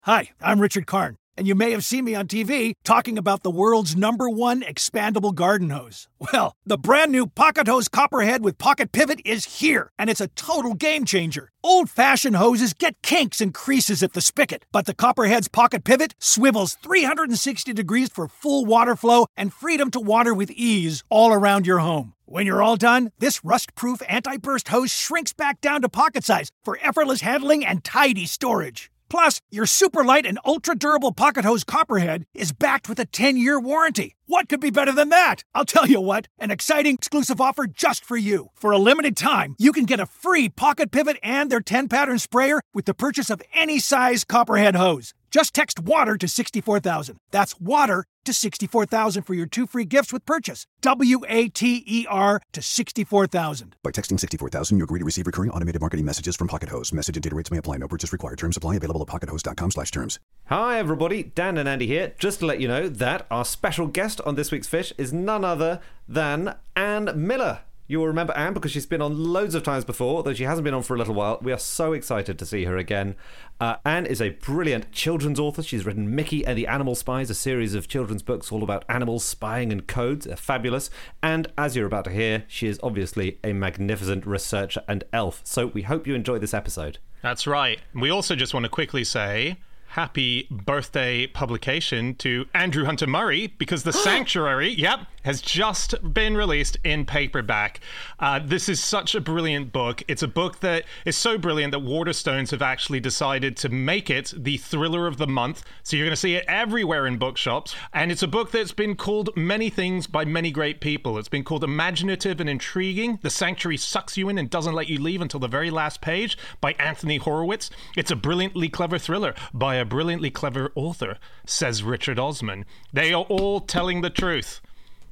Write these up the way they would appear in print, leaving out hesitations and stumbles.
Hi, I'm Richard Karn, and you may have seen me on TV talking about the world's #1 expandable garden hose. Well, the brand new Pocket Hose Copperhead with Pocket Pivot is here, and it's a total game changer. Old-fashioned hoses get kinks and creases at the spigot, but the Copperhead's Pocket Pivot swivels 360 degrees for full water flow and freedom to water with ease all around your home. When you're all done, this rust-proof anti-burst hose shrinks back down to pocket size for effortless handling and tidy storage. Plus, your super light and ultra-durable Pocket Hose Copperhead is backed with a 10-year warranty. What could be better than that? I'll tell you what, an exciting exclusive offer just for you. For a limited time, you can get a free Pocket Pivot and their 10-pattern sprayer with the purchase of any size Copperhead hose. Just text WATER to 64,000. That's WATER to 64,000 for your 2 free gifts with purchase. WATER to 64,000. By texting 64,000, you agree to receive recurring automated marketing messages from Pocket Hose. Message and data rates may apply. No purchase required. Terms apply. Available at pockethose.com/terms. Hi everybody, Dan and Andy here. Just to let you know that our special guest on this week's Fish is none other than Anne Miller. You will remember Anne because she's been on loads of times before, though she hasn't been on for a little while. We are so excited to see her again. Anne is a brilliant children's author. She's written Mickey and the Animal Spies, a series of children's books all about animals, spying and codes. They're fabulous. And as you're about to hear, she is obviously a magnificent researcher and elf. So we hope you enjoy this episode. That's right. We also just want to quickly say happy birthday publication to Andrew Hunter Murray, because The Sanctuary, has just been released in paperback. This is such a brilliant book. It's a book that is so brilliant that Waterstones have actually decided to make it the thriller of the month. So you're going to see it everywhere in bookshops. And it's a book that's been called many things by many great people. It's been called imaginative and intriguing. The Sanctuary sucks you in and doesn't let you leave until the very last page by Anthony Horowitz. It's a brilliantly clever thriller by a brilliantly clever author, says Richard Osman. They are all telling the truth.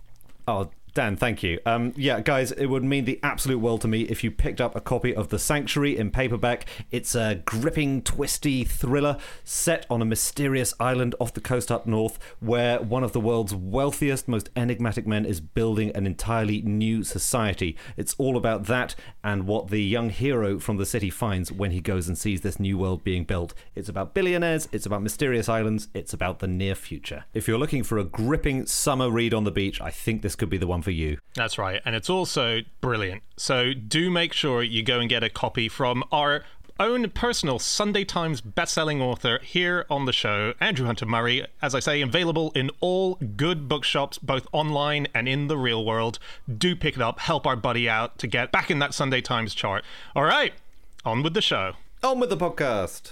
Oh, Dan, thank you. Guys, it would mean the absolute world to me if you picked up a copy of The Sanctuary in paperback. It's a gripping, twisty thriller set on a mysterious island off the coast up north where one of the world's wealthiest, most enigmatic men is building an entirely new society. It's all about that and what the young hero from the city finds when he goes and sees this new world being built. It's about billionaires, it's about mysterious islands, it's about the near future. If you're looking for a gripping summer read on the beach, I think this could be the one for you. That's right, and it's also brilliant. So do make sure you go and get a copy from our own personal Sunday Times bestselling author here on the show, Andrew Hunter Murray. As I say, available in all good bookshops, both online and in the real world. Do pick it up, help our buddy out to get back in that Sunday Times chart. All right, on with the show. On with the podcast.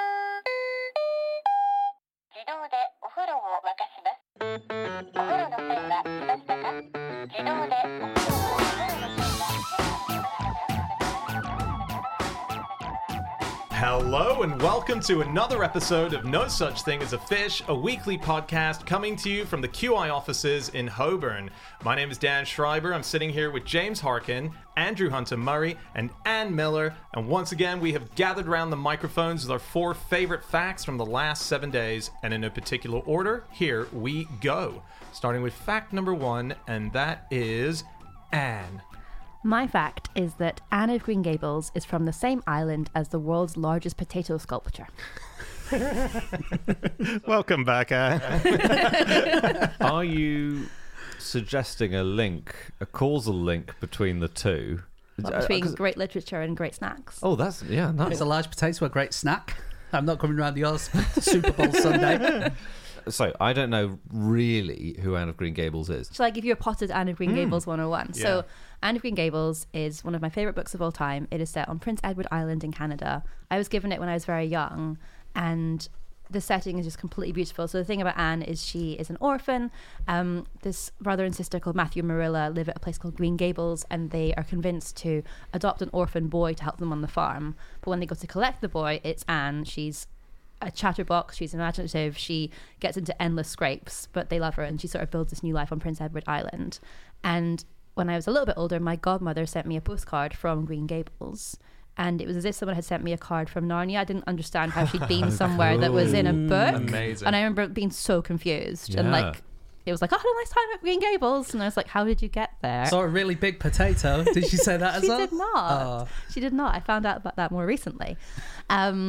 Hello and welcome to another episode of No Such Thing as a Fish, a weekly podcast coming to you from the QI offices in Holborn. My name is Dan Schreiber. I'm sitting here with James Harkin, Andrew Hunter Murray, and Anne Miller. And once again, we have gathered around the microphones with our 4 favorite facts from the last 7 days. And in no particular order, here we go. Starting with fact number 1, and that is Anne. My fact is that Anne of Green Gables is from the same island as the world's largest potato sculpture. Welcome back, Anne. Are you suggesting a causal link between the two? Between great literature and great snacks. Oh, that's, nice. Is a large potato a great snack? I'm not coming around the Super Bowl Sunday. So, I don't know really who Anne of Green Gables is. Shall I give you a potted Anne of Green Gables 101? Yeah. So, Anne of Green Gables is one of my favourite books of all time. It is set on Prince Edward Island in Canada. I was given it when I was very young, and the setting is just completely beautiful. So the thing about Anne is she is an orphan. This brother and sister called Matthew and Marilla live at a place called Green Gables, and they are convinced to adopt an orphan boy to help them on the farm. But when they go to collect the boy, it's Anne. She's a chatterbox, she's imaginative, she gets into endless scrapes, but they love her, and she sort of builds this new life on Prince Edward Island. And when I was a little bit older, my godmother sent me a postcard from Green Gables, and it was as if someone had sent me a card from Narnia. I didn't understand how she'd been somewhere that was in a book. Amazing. And I remember being so confused. Yeah. And it was like, I had a nice time at Green Gables. And I was like, how did you get there? Saw a really big potato. Did she say that as well? She did not. She did not. I found out about that more recently.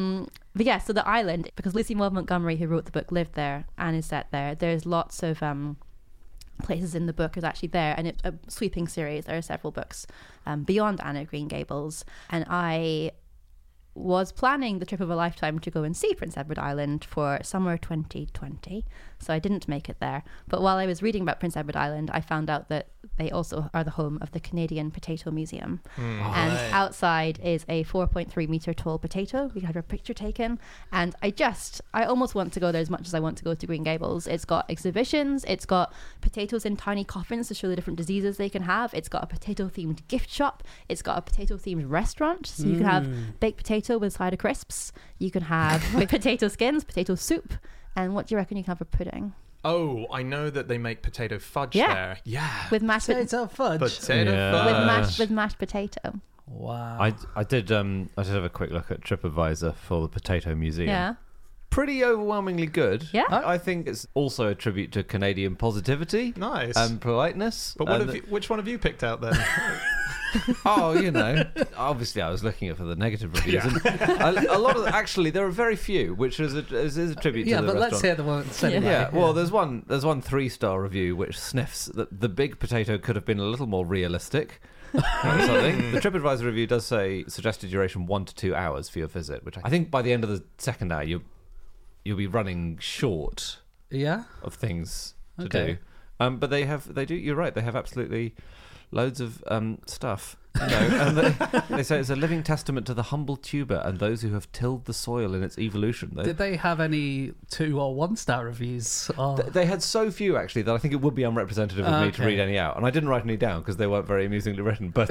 But yeah, so the island, because Lucy Maud Montgomery, who wrote the book, lived there and is set there. There's lots of places in the book is actually there, and it's a sweeping series. There are several books beyond Anne of Green Gables, and I was planning the trip of a lifetime to go and see Prince Edward Island for summer 2020, so I didn't make it there. But while I was reading about Prince Edward Island, I found out that they also are the home of the Canadian Potato Museum. And outside is a 4.3 meter tall potato. We had our picture taken, and I almost want to go there as much as I want to go to Green Gables. It's got exhibitions, it's got potatoes in tiny coffins to show the different diseases they can have, it's got a potato themed gift shop, it's got a potato themed restaurant, so you can have baked potato with side of crisps, you can have potato skins, potato soup, and what do you reckon you can have for pudding? Oh, I know that they make potato fudge there. Yeah. With mashed Potato fudge. Potato fudge. with mashed potato. Wow. I did have a quick look at TripAdvisor for the Potato Museum. Yeah. Pretty overwhelmingly good. Yeah. I think it's also a tribute to Canadian positivity. Nice. And politeness. But which one have you picked out then? Oh, obviously I was looking at for the negative reviews. Yeah. And a lot of actually there are very few, which is a tribute to the restaurant. Yeah, but let's hear the ones anyway. Yeah, well, there's one 3-star review which sniffs that the big potato could have been a little more realistic. Or something. The TripAdvisor review does say suggested duration 1 to 2 hours for your visit, which I think by the end of the second hour you'll be running short. Yeah. Of things to Okay. do. But they do. You're right. They have absolutely loads of stuff. And they say it's a living testament to the humble tuber and those who have tilled the soil in its evolution. Did they have any 2 or 1-star reviews? They had so few actually that I think it would be unrepresentative of me to read any out, and I didn't write any down because they weren't very amusingly written. But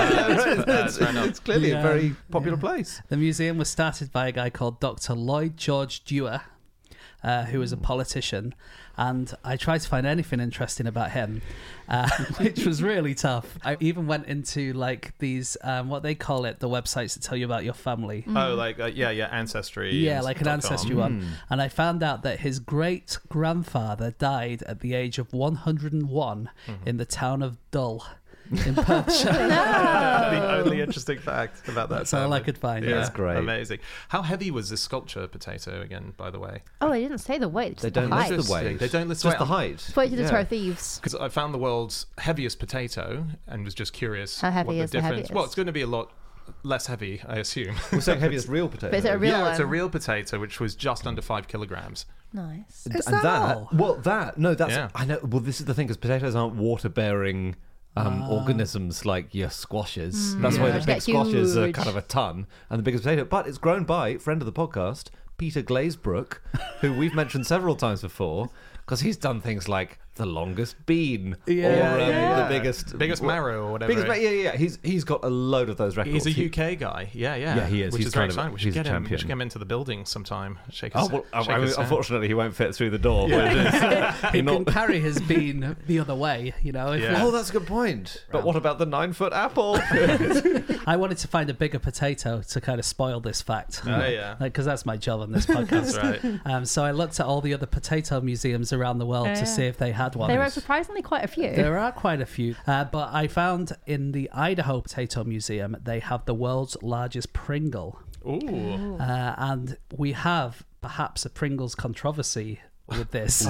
it's clearly a very popular place. The museum was started by a guy called Dr. Lloyd George Dewar, who was a politician, and I tried to find anything interesting about him, which was really tough. I even went into like these what they call it, the websites that tell you about your family. Oh, like Ancestry. Yeah, like an Ancestry one. And I found out that his great grandfather died at the age of 101 in the town of Dull in Perthshire. The only interesting fact about that. That's all I could find. Yeah, That's great. Amazing. How heavy was this sculpture potato again, by the way? Oh, I didn't say the weight. They Just don't the height. list the weight. They don't list just the the height. Point to the Yeah. Tar Thieves. Because I found the world's heaviest potato and was just curious How heavy what the is the difference. heaviest? Well, it's going to be a lot less heavy, I assume. We're saying heaviest real potato. But is it a real Yeah, one? it's a real potato, which was just under 5 kilograms. Nice. Is that all? Yeah. I know. Well, this is the thing, because potatoes aren't water-bearing organisms like your squashes. That's why the Which big get squashes are huge. kind of a ton, and the biggest potato. But it's grown by friend of the podcast, Peter Glazebrook, who we've mentioned several times before, because he's done things like the longest bean or the biggest marrow or whatever. He's got a load of those records. He's a UK guy. Yeah. Yeah, he is. Which He's is very kind of- exciting. We should he's a get him. We champion. should get him into the building sometime. Shake Oh his, well, shake his hand. unfortunately, he won't fit through the door. He can carry his bean the other way, if Yeah. Oh, that's a good point. But what about the 9-foot apple? I wanted to find a bigger potato to kind of spoil this fact. Oh, yeah. Because that's my job on this podcast. That's right. So I looked at all the other potato museums around the world to see if they had one. There are surprisingly quite a few. There are quite a few. But I found in the Idaho Potato Museum, they have the world's largest Pringle. Ooh. And we have perhaps a Pringles controversy with this.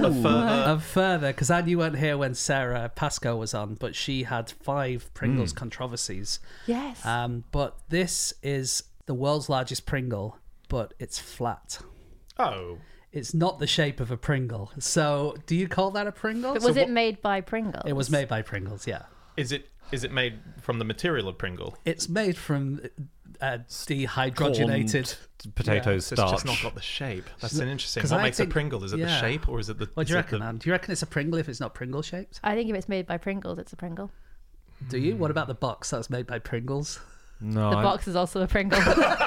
Further, because you weren't here when Sarah Pascoe was on, but she had 5 Pringles controversies. Yes. But this is the world's largest Pringle, but it's flat. Oh. It's not the shape of a Pringle. So, do you call that a Pringle? But was it made by Pringles? It was made by Pringles, yeah. Is it made from the material of Pringle? It's made from dehydrogenated potato So starch. it's just not got the shape. That's an interesting. 'Cause What I makes think- a Pringle? Is it the yeah. shape or is it the? What do you is it reckon, the- Anne? Do you reckon it's a Pringle if it's not Pringle shaped? I think if it's made by Pringles, it's a Pringle. Do you? What about the box that's made by Pringles? No, The box is also a Pringle.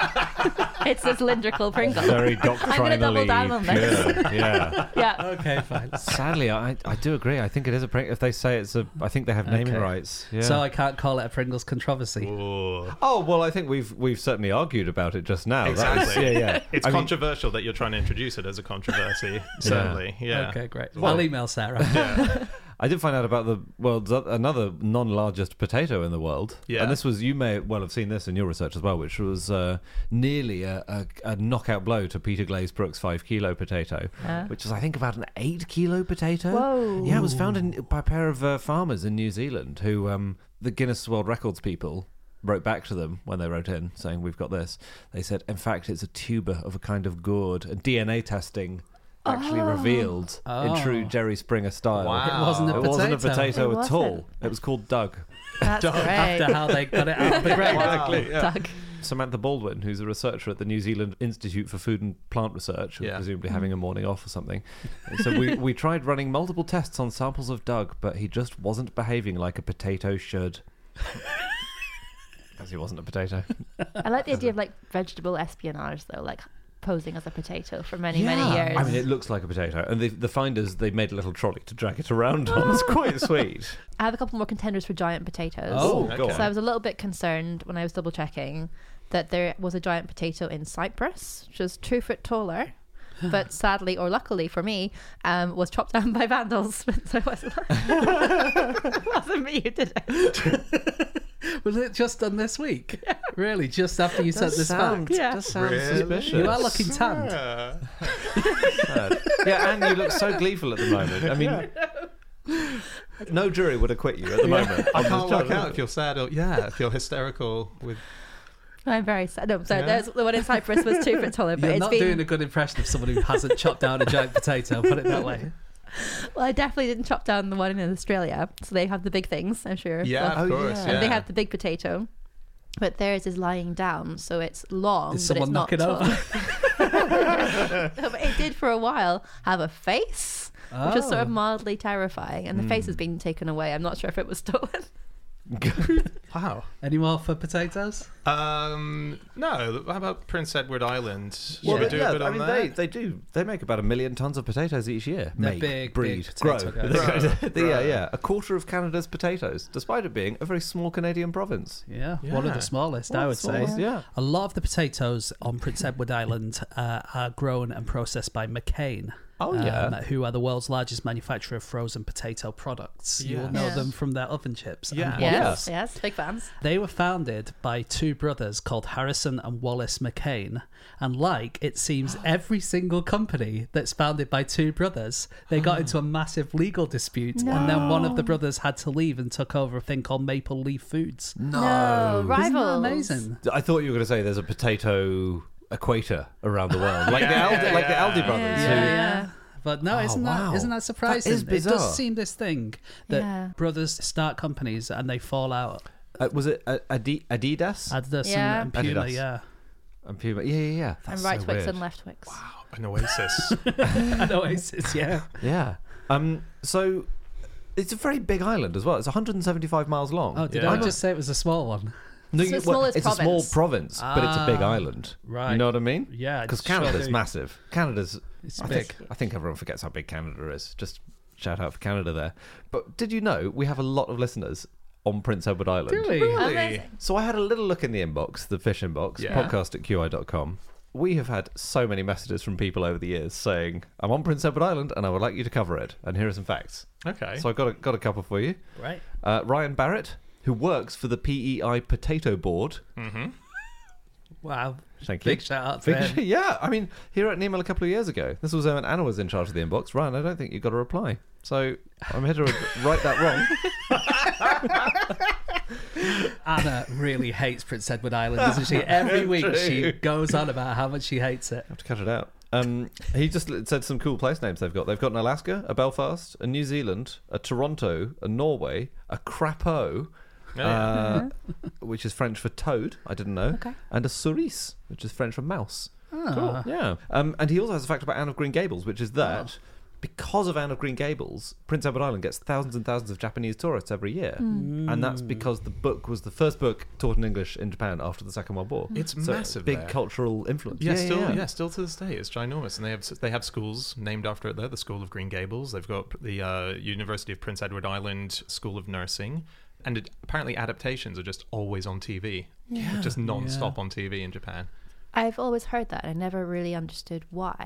It's a cylindrical Pringle. very I'm going to doctrinally double down on this. pure. Yeah. Yeah. Okay, fine. Sadly, I do agree. I think it is a prank. If they say it's a, I think they have naming Okay. rights. Yeah. So I can't call it a Pringles controversy. Ooh. oh well, I think we've certainly argued about it just now. That was- Exactly. yeah. It's I mean, controversial that you're trying to introduce it as a controversy. Certainly. Yeah. Okay, great. Well- I'll email Sarah. I did find out about the world's another non-largest potato in the world. Yeah. And this was, you may well have seen this in your research as well, which was nearly a knockout blow to Peter Glaze-Brooks' 5 kilo potato, which is, I think, about an 8 kilo potato. Whoa. Yeah, it was found by a pair of farmers in New Zealand who, the Guinness World Records people wrote back to them when they wrote in saying, we've got this. They said, in fact, it's a tuber of a kind of gourd, and DNA testing actually revealed in true Jerry Springer style. Wow. It wasn't a It potato. wasn't a potato It at all. wasn't. It was called Doug. That's great. After how they got it out of the ground. Exactly. Yeah. Doug. Samantha Baldwin, who's a researcher at the New Zealand Institute for Food and Plant Research, who's Yeah. presumably having a morning off or something. So we tried running multiple tests on samples of Doug, but he just wasn't behaving like a potato should. Because he wasn't a potato. I like the idea of like vegetable espionage, though, like posing as a potato for many years. I mean, it looks like a potato. And the finders, they made a little trolley to drag it around on. It's quite sweet. I have a couple more contenders for giant potatoes. Oh, okay. go So on. I was a little bit concerned when I was double checking that there was a giant potato in Cyprus, which was 2 foot taller, but sadly or luckily for me, was chopped down by vandals. So it wasn't me who did it. Was it just done this week? Really? Just after you said this fact? Yeah. Does sound Really? suspicious. You are looking tanned. Yeah. Yeah, and you look so gleeful at the moment. I mean, no jury would acquit you at the moment. I on this can't charge. work out if you're sad or if you're hysterical with. I'm very sad. No, sorry, Yeah. there's the one in Cyprus was 2 foot taller, but You're it's not been... doing a good impression of someone who hasn't chopped down a giant potato, put it that way. Well, I definitely didn't chop down the one in Australia, so they have the big things, I'm sure. Yeah, Well, of course. yeah. Yeah. and they have the big potato, but theirs is lying down, so it's long, Is but it's someone not knocking tall. over? No, but it did for a while have a face, which was sort of Oh. mildly terrifying, and the face has been taken away. I'm not sure if it was stolen. Wow. Any more for potatoes? No. How about Prince Edward Island? Should Well, we do a bit I on mean, that? they do. They make about 1 million tons of potatoes each year. They're Make, big, breed, big grow. potato guys. Yeah. A quarter of Canada's potatoes, despite it being a very small Canadian province. Yeah, one of Yeah. the smallest, One I of would the say. smallest, yeah. A lot of the potatoes on Prince Edward Island are grown and processed by McCain. Oh, yeah. Who are the world's largest manufacturer of frozen potato products. You will Yes. know Yeah. them from their oven chips. and Yeah. waffles. Yes, big fans. They were founded by two brothers called Harrison and Wallace McCain. And like it seems every single company that's founded by two brothers, they got into a massive legal dispute. And then one of the brothers had to leave and took over a thing called Maple Leaf Foods. No, Isn't rivals. that amazing? I thought you were going to say there's a potato equator around the world, like the Aldi brothers. who- Yeah. But no, isn't wow. that surprising? That is bizarre. It does seem this thing that Yeah. brothers start companies and they fall out. Was it Adidas Adidas Yeah. and Puma, Adidas. yeah. and Puma? Yeah. And That's right so Twix weird. and left Twix. An oasis. And Oasis, yeah. Yeah. So it's a very big island as well. It's 175 miles long. Oh, did Yeah. I just say it was a small one? No, It's the smallest it's a small province. province, but it's a big island. right. You know what I mean? Yeah, Because it's sure Canada's do. massive. Canada's It's I big. think everyone forgets how big Canada is. Just shout out for Canada there. But did you know we have a lot of listeners on Prince Edward Island? Do we? Amazing. So I had a little look in the inbox, the fish inbox, Yeah. podcast@qi.com. We have had so many messages from people over the years saying, I'm on Prince Edward Island and I would like you to cover it. And here are some facts. Okay. So I've got a couple for you. Right. Ryan Barrett, who works for the PEI Potato Board. Wow. Thank you. Big shout out to him. Yeah, I mean, he wrote an email a couple of years ago. This was when Anna was in charge of the inbox. Ryan, I don't think you got a reply. So I'm here to right that wrong. Anna really hates Prince Edward Island, doesn't she? Every week she goes on about how much she hates it. I have to cut it out. He just said some cool place names they've got. They've got an Alaska, a Belfast, a New Zealand, a Toronto, a Norway, a Crapaud, which is French for toad, I didn't know, Okay. and a Cerise, which is French for mouse. Cool. Yeah. And he also has a fact about Anne of Green Gables, which is that because of Anne of Green Gables, Prince Edward Island gets thousands and thousands of Japanese tourists every year. And that's because the book was the first book taught in English in Japan after the Second World War. It's So massive big there. cultural influence. Yeah, still to this day, it's ginormous, and they have schools named after it there. The School of Green Gables. They've got the University of Prince Edward Island School of Nursing, and apparently adaptations are just always on TV. Yeah, just non-stop on TV in Japan. I've always heard that. I never really understood why.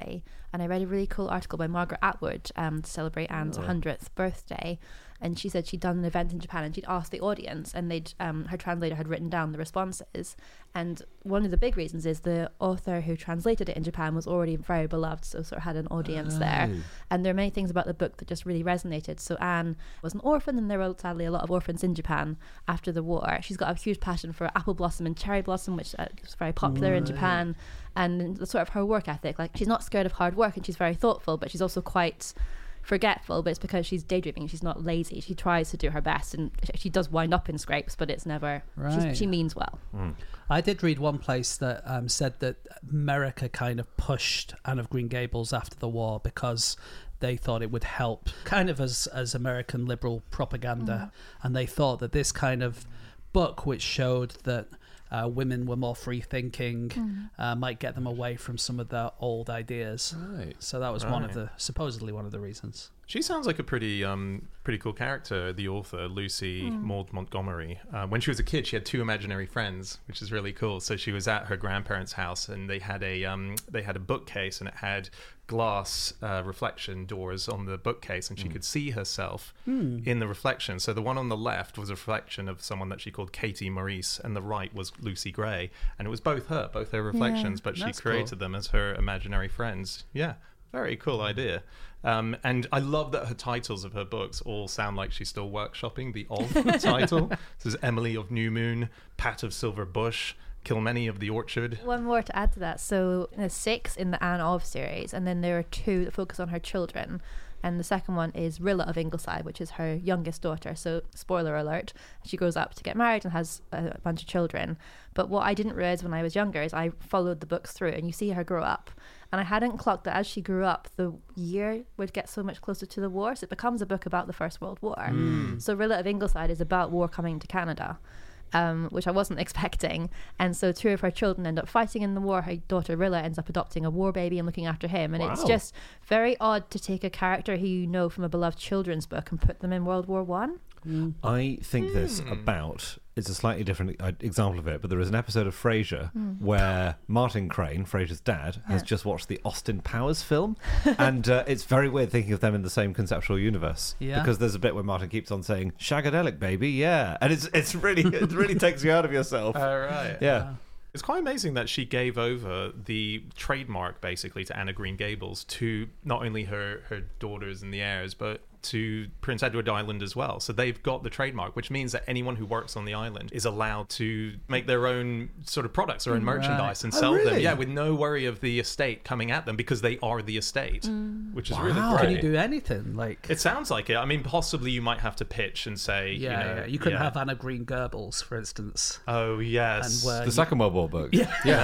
And I read a really cool article by Margaret Atwood to celebrate Anne's 100th birthday. And she said she'd done an event in Japan and she'd asked the audience, and they'd her translator had written down the responses. And one of the big reasons is the author who translated it in Japan was already very beloved, so sort of had an audience there. And there are many things about the book that just really resonated. So Anne was an orphan, and there were sadly a lot of orphans in Japan after the war. She's got a huge passion for apple blossom and cherry blossom, which was very popular in Japan. And the sort of her work ethic, like she's not scared of hard work and she's very thoughtful, but she's also quite forgetful, but it's because she's daydreaming. She's not lazy. She tries to do her best, and she does wind up in scrapes, but it's never she means well. I did read one place that said that America kind of pushed Anne of Green Gables after the war because they thought it would help kind of as American liberal propaganda, and they thought that this kind of book, which showed that women were more free thinking, might get them away from some of their old ideas. Right. So that was supposedly one of the reasons. She sounds like a pretty cool character, the author, Lucy Maud Montgomery. When she was a kid, she had 2 imaginary friends, which is really cool. So she was at her grandparents' house, and they had a bookcase, and it had glass reflection doors on the bookcase, and she could see herself in the reflection. So the one on the left was a reflection of someone that she called Katie Maurice, and the right was Lucy Gray, and it was both her reflections, but she created them as her imaginary friends. Yeah, very cool idea. And I love that her titles of her books all sound like she's still workshopping the of title. This is Emily of New Moon, Pat of Silver Bush, Kilmeny of the Orchard. One more to add to that. So there's 6 in the Anne of series, and then there are 2 that focus on her children. And the second one is Rilla of Ingleside, which is her youngest daughter. So spoiler alert, she grows up to get married and has a bunch of children. But what I didn't realize when I was younger is I followed the books through, and you see her grow up. And I hadn't clocked that as she grew up, the year would get so much closer to the war. So it becomes a book about the First World War. So Rilla of Ingleside is about war coming to Canada. Which I wasn't expecting. And so 2 of her children end up fighting in the war. Her daughter Rilla ends up adopting a war baby and looking after him. And it's just very odd to take a character who you know from a beloved children's book and put them in World War One. I think this it's a slightly different example of it, but there is an episode of Frasier where Martin Crane, Frasier's dad, has just watched the Austin Powers film, and it's very weird thinking of them in the same conceptual universe, because there's a bit where Martin keeps on saying "shagadelic, baby," and it really takes you out of yourself. All right. Yeah. It's quite amazing that she gave over the trademark, basically, to Anne of Green Gables to not only her daughters and the heirs, but to Prince Edward Island as well. So they've got the trademark, which means that anyone who works on the island is allowed to make their own sort of products, their own merchandise, and sell them. Yeah, with no worry of the estate coming at them, because they are the estate, which is really great. Can you do anything? Like, it sounds like it. I mean, possibly you might have to pitch and say, you couldn't have Anne of Green Gables, for instance. Oh, yes. And the Second World War book.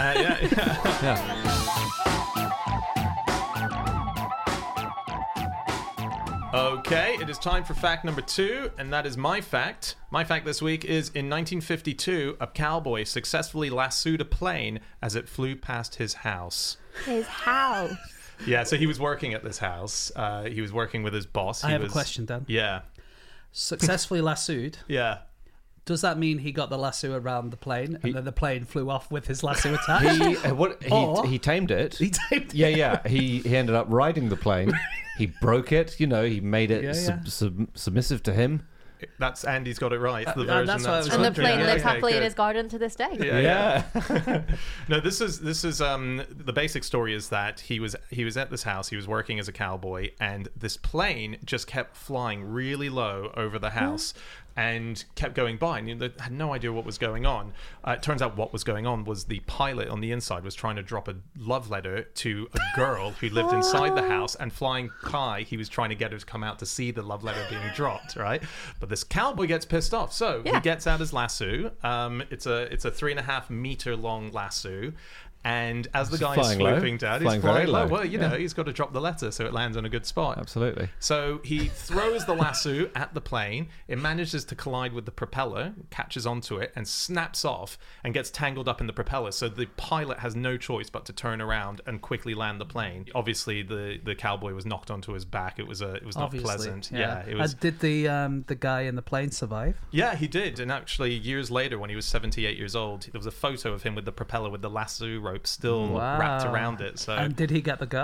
Okay, it is time for fact number 2, and that is my fact. My fact this week is, in 1952, a cowboy successfully lassoed a plane as it flew past his house. His house? Yeah, so he was working at this house. He was working with his boss. I have a question, Dan. Yeah. Successfully lassoed? Yeah. Does that mean he got the lasso around the plane and then the plane flew off with his lasso attached? He tamed it. He tamed it. Yeah. He ended up riding the plane. He broke it. He made it submissive to him. That's Andy's got it right. The version that's what I was and the plane lives happily good. in his garden to this day. Yeah. No, this is the basic story is that he was at this house. He was working as a cowboy, and this plane just kept flying really low over the house. And kept going by, and they had no idea what was going on. It turns out what was going on was the pilot on the inside was trying to drop a love letter to a girl who lived inside the house, and flying high, he was trying to get her to come out to see the love letter being dropped, right? But this cowboy gets pissed off, so he gets out his lasso. It's a 3.5 meter long lasso. And as the guy is swooping down, he's flying low. Well, he's got to drop the letter so it lands on a good spot. Absolutely. So he throws the lasso at the plane. It manages to collide with the propeller, catches onto it, and snaps off and gets tangled up in the propeller. So the pilot has no choice but to turn around and quickly land the plane. Obviously, the cowboy was knocked onto his back. It was not pleasant. Yeah. It was. Did the guy in the plane survive? Yeah, he did. And actually, years later, when he was 78 years old, there was a photo of him with the propeller with the lasso rope still wrapped around it. So, and did he get the girl?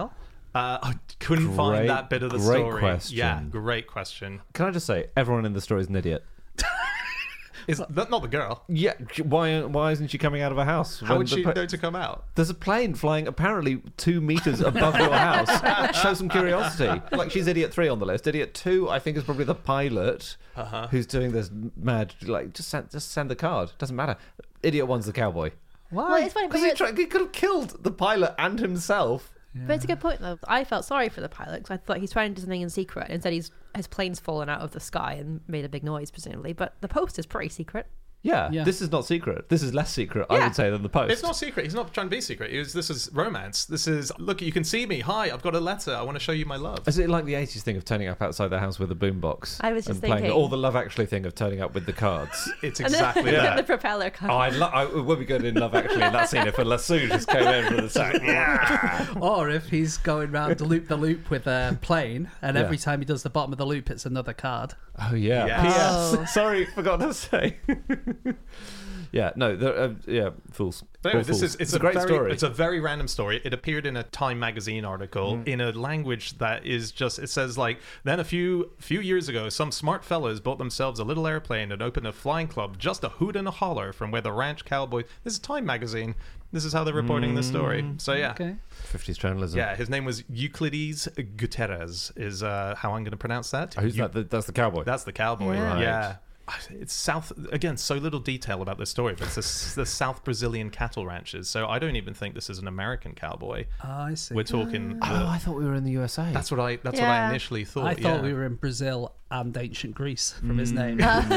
I couldn't find that bit of the great story. question. Yeah, great question. Can I just say, everyone in the story is an idiot. Is that not the girl? Yeah, why isn't she coming out of her house? How would she know to come out? There's a plane flying apparently 2 meters above your house. Show some curiosity. Like, she's idiot 3 on the list. Idiot 2, I think, is probably the pilot who's doing this mad. Like, just send the card. Doesn't matter. Idiot 1's the cowboy. Well, it's funny Because he could have killed the pilot and himself. But it's a good point, though. I felt sorry for the pilot because I thought he's trying to do something in secret. And instead, his plane's fallen out of the sky and made a big noise, presumably. But the post is pretty secret. Yeah, Yeah. this is not secret. This is less secret, I would say, than the post. It's not secret. He's not trying to be secret. This is romance. This is, look, you can see me. Hi, I've got a letter. I want to show you my love. Is it like the 80s thing of turning up outside their house with a boombox? I was just and playing, thinking. or the Love Actually thing of turning up with the cards. It's And exactly then Yeah. the propeller comes. Oh, it would be good in Love Actually in that scene if a lasso just came in from the side. Yeah. Or if he's going round the loop with a plane, and Yeah. every time he does the bottom of the loop, it's another card. Oh yeah. Yes. P.S. Oh. Sorry, forgot to say. Yeah, no, fools. But anyway, All fools. it's a great story. It's a very random story. It appeared in a Time magazine article in a language that is just. It says like, then a few years ago, some smart fellas built themselves a little airplane and opened a flying club, just a hoot and a holler from where the ranch cowboy. This is Time magazine. This is how they're reporting the story. So yeah. Okay. 50s journalism. Yeah, his name was Euclides Gutierrez. Is how I'm going to pronounce that. Oh, who's that? That's the cowboy. That's the cowboy. Yeah. Right. Yeah. It's South, again, so little detail about this story, but it's the South Brazilian cattle ranches. So I don't even think this is an American cowboy. Oh, I see. We're talking. Oh, I thought we were in the USA. That's what I Yeah. initially thought. I thought yeah. we were in Brazil and ancient Greece from his name.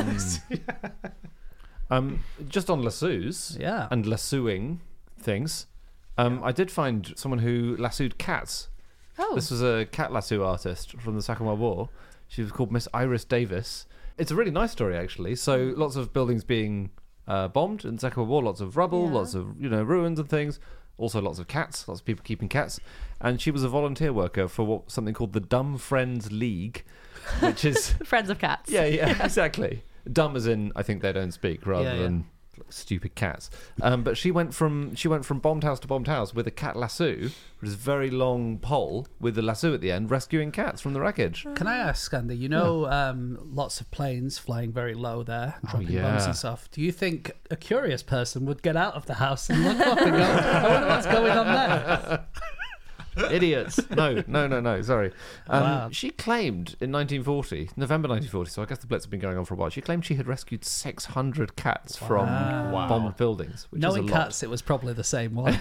Just on lassos Yeah. and lassoing things, I did find someone who lassoed cats. Oh. This was a cat lasso artist from the Second World War. She was called Miss Iris Davis. It's a really nice story, actually. So lots of buildings being bombed in the Second World War, lots of rubble, Yeah. lots of ruins and things. Also lots of cats, lots of people keeping cats. And she was a volunteer worker for something called the Dumb Friends League, which is... Friends of cats. yeah, exactly. Dumb as in, I think they don't speak, rather Yeah, yeah. than stupid cats. But she went from bombed house to bombed house with a cat lasso, which is a very long pole with a lasso at the end, rescuing cats from the wreckage. Can I ask, Andy? Lots of planes flying very low there, dropping yeah. bombs and stuff. Do you think a curious person would get out of the house and look up and go, I wonder what's going on there? Idiots. No, sorry. Wow. She claimed in November 1940, so I guess the Blitz have been going on for a while, she claimed she had rescued 600 cats from bombed buildings, which Knowing is a lot. cats, it was probably the same one.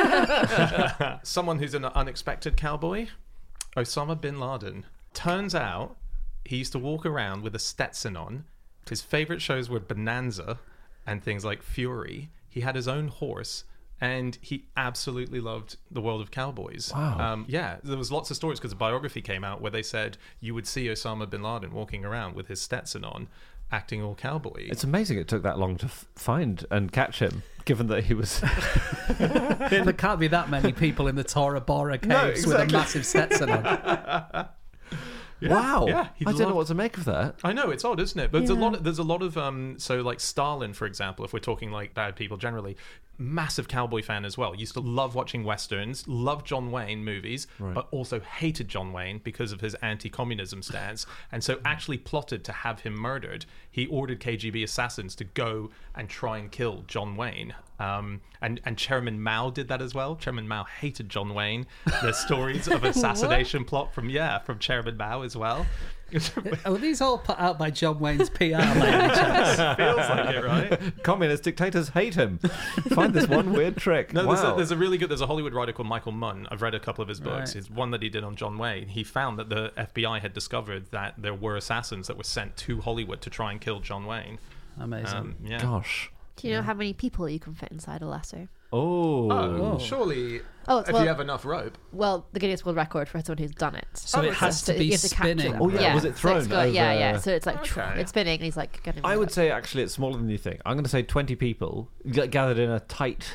Someone who's an unexpected cowboy, Osama bin Laden. Turns out he used to walk around with a Stetson on. His favorite shows were Bonanza and things like Fury. He had his own horse. And he absolutely loved the world of cowboys. Wow. Yeah, there was lots of stories because a biography came out where they said you would see Osama bin Laden walking around with his Stetson on, acting all cowboy. It's amazing it took that long to find and catch him, given that he was... There can't be that many people in the Tora Bora caves with a massive Stetson on. Wow. Yeah, he I don't know loved- what to make of that. I know, it's odd, isn't it? But there's a lot of so like Stalin, for example, if we're talking like bad people generally, massive cowboy fan as well. Used to love watching westerns, loved John Wayne movies, but also hated John Wayne because of his anti-communism stance, and so actually plotted to have him murdered. He ordered KGB assassins to go and try and kill John Wayne. And Chairman Mao did that as well. Chairman Mao hated John Wayne. There's stories of assassination plot from Chairman Mao as well. Are these all put out by John Wayne's PR, lady chaps? Feels like it, right? Communist dictators hate him. Find this one weird trick. No, wow. there's a Hollywood writer called Michael Munn. I've read a couple of his books. Right. It's one that he did on John Wayne. He found that the FBI had discovered that there were assassins that were sent to Hollywood to try and kill John Wayne. Amazing. Yeah. Gosh. Do you know how many people you can fit inside a lasso? Oh. Surely, Oh, if well- you have enough rope. Well, the Guinness World Record for someone who's done it. So it has to be you have to capture spinning. them. Oh, yeah. Was it so it's thrown got- yeah, over- yeah. So it's like Okay. it's spinning, and he's like getting. I would say actually it's smaller than you think. I'm going to say 20 people gathered in a tight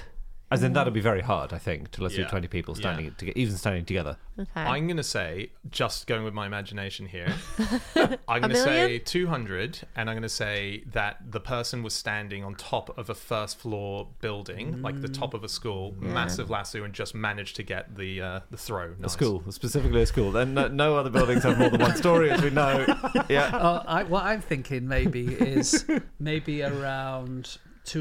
As in, that'd be very hard, I think, to lasso Yeah. 20 people Yeah. even standing together. Okay. I'm going to say, just going with my imagination here, I'm going to million? say 200, and I'm going to say that the person was standing on top of a first floor building, like the top of a school, massive lasso, and just managed to get the throw. A Nice. school, specifically a school. Then no other buildings have more than one story, as we know. Yeah. What I'm thinking maybe is maybe around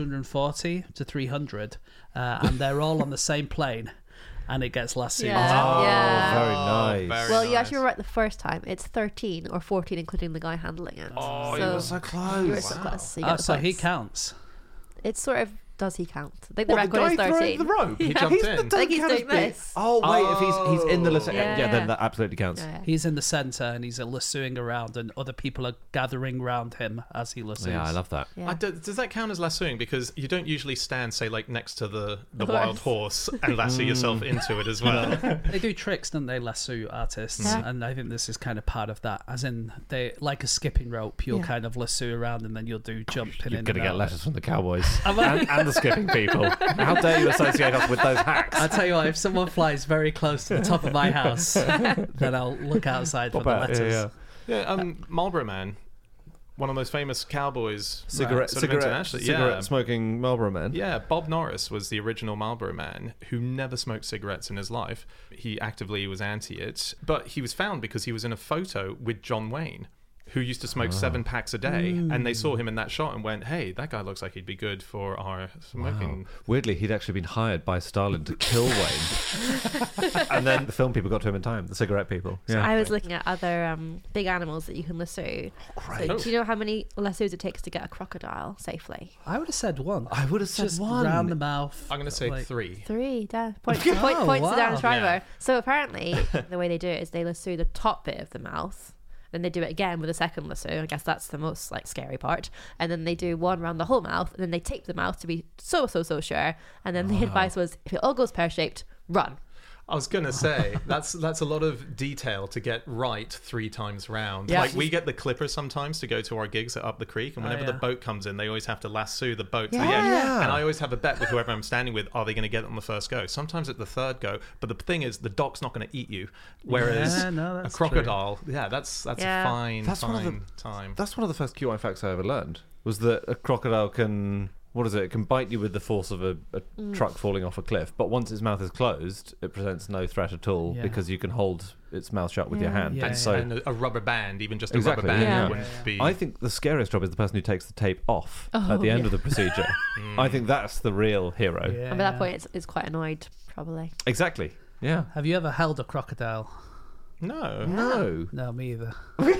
240 to 300, and they're all on the same plane, and it gets lassoed. Yeah. Very nice. very Well, you nice. actually were right the first time. It's 13 or 14, including the guy handling it. Oh, You were so close. You were so close. So, you get the So he points. counts. It's sort of, does he count? I think the What, record is guy 13. throwing the rope? He jumped in. I think he's doing this. Oh, wait, if he's in the lasso. Yeah. Yeah, then that absolutely counts. Yeah. He's in the center and he's lassoing around, and other people are gathering around him as he lassoes. Yeah, I love that. Yeah. Does that count as lassoing? Because you don't usually stand, say, like next to the Horse. wild horse and lasso yourself into it as well. They do tricks, don't they, lasso artists? Yeah. And I think this is kind of part of that. As in, they like a skipping rope. You'll Yeah. kind of lasso around, and then you'll do jumping You're in. going to and get out. letters from the Cowboys and the skipping people. How dare you associate us with those hacks? I'll tell you what, if someone flies very close to the top of my house, then I'll look outside for Pop the out, letters. yeah. Yeah, Marlboro Man, one of those famous cowboys. Cigarette internationally. Yeah. smoking Marlboro Man. Yeah, Bob Norris was the original Marlboro Man who never smoked cigarettes in his life. He actively was anti it, but he was found because he was in a photo with John Wayne, who used to smoke 7 packs a day, and they saw him in that shot and went, "Hey, that guy looks like he'd be good for our smoking." Weirdly, he'd actually been hired by Stalin to kill Wayne. And then the film people got to him in time, the cigarette people. Yeah. I was looking at other big animals that you can lasso. So do you know how many lassos it takes to get a crocodile safely? I would have said one. I would have said Just one. round the mouth. I'm going to say like- 3. 3. Points Oh, points to Dan wow. Shriver. Yeah. So apparently, the way they do it is they lasso the top bit of the mouth. Then they do it again with a second lasso. I guess that's the most scary part. And then they do one around the whole mouth. And then they tape the mouth to be so sure. And then the advice was, if it all goes pear-shaped, run. I was going to say, that's a lot of detail to get right 3 times round. Yeah. Like, we get the clippers sometimes to go to our gigs at Up the Creek, and whenever the boat comes in, they always have to lasso the boat to the end. Yeah. And I always have a bet with whoever I'm standing with, are they going to get it on the first go? Sometimes at the third go, but the thing is, the dock's not going to eat you. Whereas Yeah, no, a that's crocodile, that's Yeah. a fine, That's one of fine time. That's one of the first QI facts I ever learned, was that a crocodile can... What is it? It can bite you with the force of a truck falling off a cliff, but once its mouth is closed, it presents no threat at all Yeah. because you can hold its mouth shut with your hand. Yeah, and yeah. so And a rubber band, even just a Exactly, rubber band yeah. wouldn't be... I think the scariest job is the person who takes the tape off at the end of the procedure. I think that's the real hero. Yeah. And by that point, it's quite annoyed, probably. Exactly. Yeah. Have you ever held a crocodile? No. No. No, me either.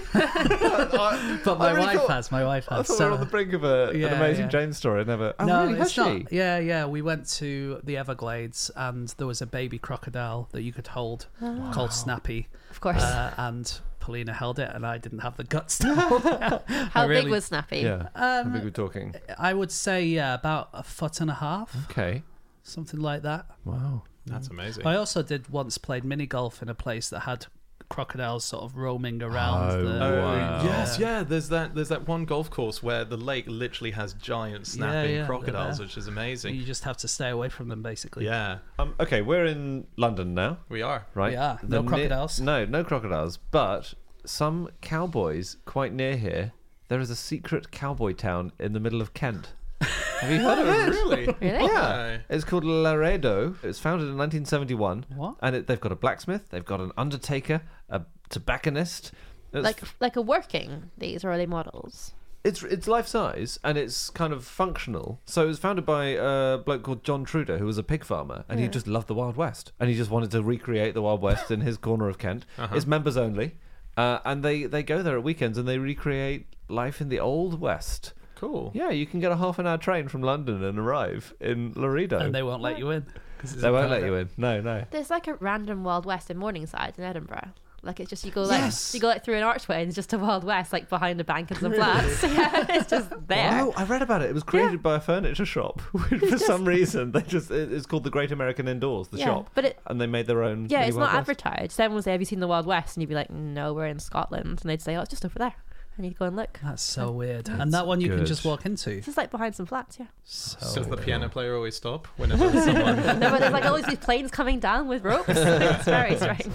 I But my really wife thought- has. My wife I has. thought we were on the brink of an Yeah, amazing yeah. Jane story. I never. Oh, no, really? Has it's she? not. Yeah. We went to the Everglades, and there was a baby crocodile that you could hold called Snappy. Of course. And Paulina held it, and I didn't have the guts to hold it. How big was Snappy? Yeah. How big are we talking? I would say about 1.5 feet, Okay. something like that. Wow. That's amazing. I also did once played mini golf in a place that had crocodiles sort of roaming around. Oh, the, wow. Yes, yeah. There's that one golf course where the lake literally has giant snapping yeah, crocodiles, they're which is You amazing. just have to stay away from them, basically. Yeah, Okay, we're in London now, we are. right? We are. No The crocodiles. No crocodiles. But some cowboys quite near here. There is a secret cowboy town in the middle of Kent. Have you heard of it? Really? Really? Yeah, it's called Laredo. It was founded in 1971. What? And they've got a blacksmith, they've got an undertaker, a tobacconist. Like a working, these, or are they models? It's life size and it's kind of functional. So it was founded by a bloke called John Truder, who was a pig farmer, and he just loved the Wild West, and he just wanted to recreate the Wild West in his corner of Kent. It's members only, and they go there at weekends and they recreate life in the Old West. Cool. Yeah, you can get a half-an-hour train from London and arrive in Laredo. And they won't let you in. 'cause it's They a won't let private- you in. No. There's like a random Wild West in Morningside in Edinburgh. Like it's just you go Yes. through an archway and it's just a Wild West, like behind a bank and some flats. Yeah, it's just there. Oh, I read about it. It was created by a furniture shop. For some reason, it's called the Great American Indoors, the Yeah, shop. but and they made their own. Yeah, mini it's Wild not West. advertised. Someone would say, "Have you seen the Wild West?" And you'd be like, "No, we're in Scotland." And they'd say, "Oh, it's just over there." and you go and look. That's so weird. And that one you can just walk into. It's just like behind some flats, yeah. So does the piano player always stop whenever someone... No, but there's like always these planes coming down with ropes. It's very strange.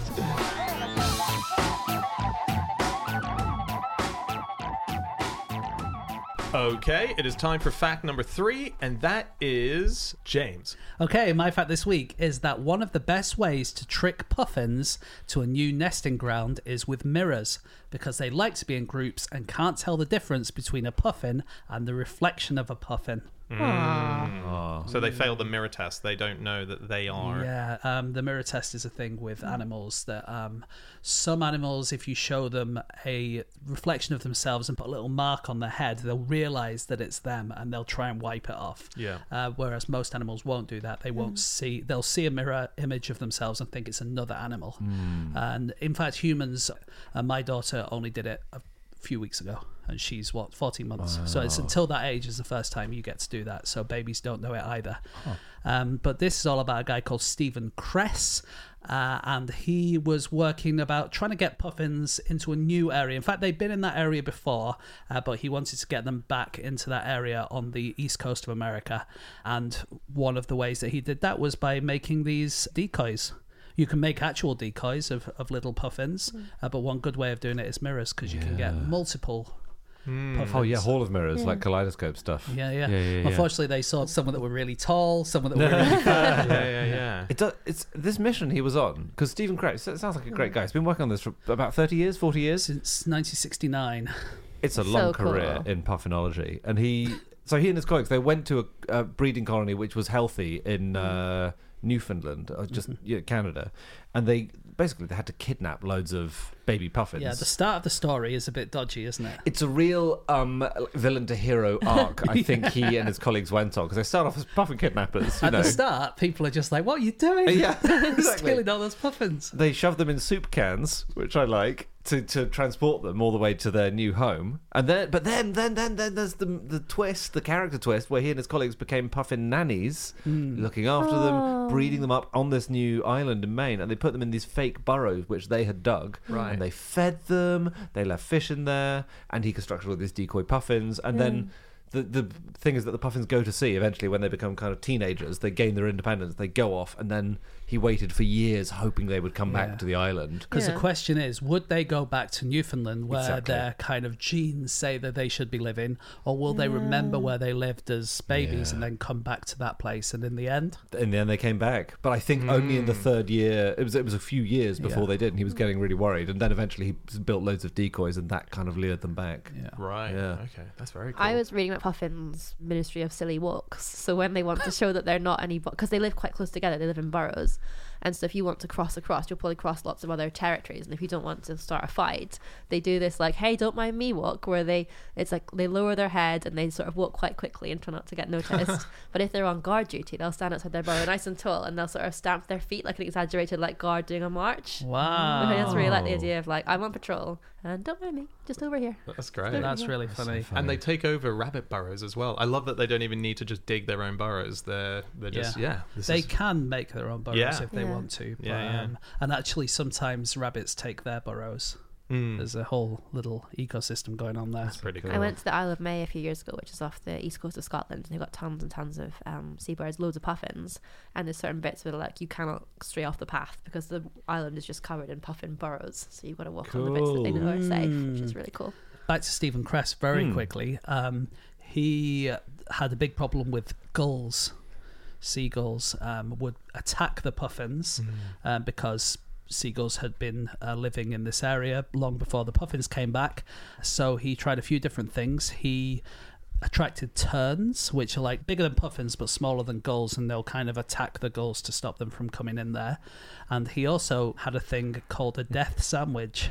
Okay, it is time for fact number 3, and that is James. Okay, my fact this week is that one of the best ways to trick puffins to a new nesting ground is with mirrors, because they like to be in groups and can't tell the difference between a puffin and the reflection of a puffin. So they failed the mirror test. They don't know that they are... Yeah, the mirror test is a thing with animals that some animals, if you show them a reflection of themselves and put a little mark on their head, they'll realise that it's them and they'll try and wipe it off. Yeah. Whereas most animals won't do that. They won't see... They'll see a mirror image of themselves and think it's another animal. And in fact, humans... my daughter only did it a few weeks ago, and she's 14 months. So it's until that age is the first time you get to do that, so babies don't know it either. But this is all about a guy called Stephen Kress, and he was working about trying to get puffins into a new area. In fact, they'd been in that area before, but he wanted to get them back into that area on the east coast of America. And one of the ways that he did that was by making these decoys. You can make actual decoys of little puffins, but one good way of doing it is mirrors, because you can get multiple puffins. Oh yeah, Hall of Mirrors, like kaleidoscope stuff. Yeah. Unfortunately, they saw someone that were really tall, someone that were really fat. Yeah. It's this mission he was on, because Stephen Kress, it sounds like a great guy. He's been working on this for about 30 years, 40 years? Since 1969. It's a long career in puffinology. And he and his colleagues, they went to a breeding colony which was healthy in Newfoundland, or just Canada, and they had to kidnap loads of baby puffins. Yeah, the start of the story is a bit dodgy, isn't it? It's a real villain to hero arc. I think he and his colleagues went on, because they start off as puffin kidnappers. At the start, people are just like, "What are you doing? Yeah, exactly. Stealing all those puffins." They shove them in soup cans, which I like, to transport them all the way to their new home. And then there's the twist, the character twist, where he and his colleagues became puffin nannies, looking after them, breeding them up on this new island in Maine, and they put them in these fake burrows which they had dug. Right. And they fed them, they left fish in there, and he constructed all these decoy puffins. And then the thing is that the puffins go to sea eventually when they become kind of teenagers. They gain their independence, they go off, and then he waited for years hoping they would come back to the island. Because the question is, would they go back to Newfoundland where their kind of genes say that they should be living, or will they remember where they lived as babies and then come back to that place? And in the end they came back, but I think only in the third year. It was a few years before they did, and he was getting really worried, and then eventually he built loads of decoys, and that kind of lured them back. Right. Yeah. Okay, that's very cool. I was reading about puffins' Ministry of Silly Walks. So when they want to show that they're not any, because they live quite close together, they live in burrows. And so if you want to cross across, you'll probably cross lots of other territories. And if you don't want to start a fight, they do this like, "Hey, don't mind me" walk, where they lower their head and they sort of walk quite quickly and try not to get noticed. But if they're on guard duty, they'll stand outside their burrow nice and tall, and they'll sort of stamp their feet like an exaggerated like guard doing a march. Wow. I just really like the idea of like, I'm on patrol and don't mind me, just over here. That's great. That's really funny. And they take over rabbit burrows as well. I love that they don't even need to just dig their own burrows. They're just they can make their own burrows if they want to. But, Yeah. And actually, sometimes rabbits take their burrows. There's a whole little ecosystem going on there. That's pretty cool. I went to the Isle of May a few years ago, which is off the east coast of Scotland, and they've got tons and tons of seabirds, loads of puffins, and there's certain bits where like you cannot stray off the path because the island is just covered in puffin burrows, so you've got to walk on the bits that they know are safe, which is really cool. Back to Stephen Kress very quickly. He had a big problem with gulls. Seagulls would attack the puffins because seagulls had been living in this area long before the puffins came back. So he tried a few different things. He attracted terns, which are like bigger than puffins but smaller than gulls, and they'll kind of attack the gulls to stop them from coming in there. And he also had a thing called a death sandwich,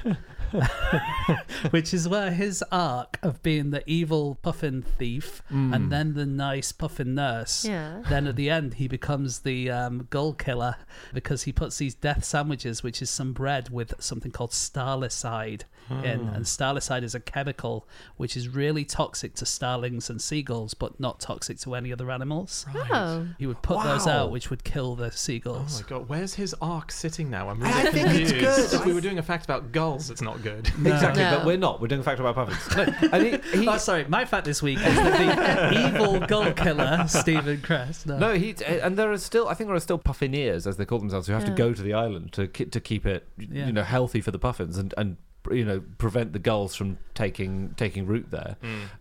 which is where his arc of being the evil puffin thief and then the nice puffin nurse, then at the end he becomes the gull killer, because he puts these death sandwiches, which is some bread with something called starlicide in, and starlicide is a chemical which is really toxic to starling ducklings and seagulls, but not toxic to any other animals. Oh. He would put those out, which would kill the seagulls. Oh my god, where's his arc sitting now? I'm really I think confused. it's good. If we were doing a fact about gulls, it's not good. Exactly, No. but we're not. We're doing a fact about puffins. No, and Oh, sorry. My fact this week is that the evil gull killer, Stephen Crest. No, and there are still, I think there are still puffineers, as they call themselves, who have to go to the island to keep it, healthy for the puffins and prevent the gulls from taking root there.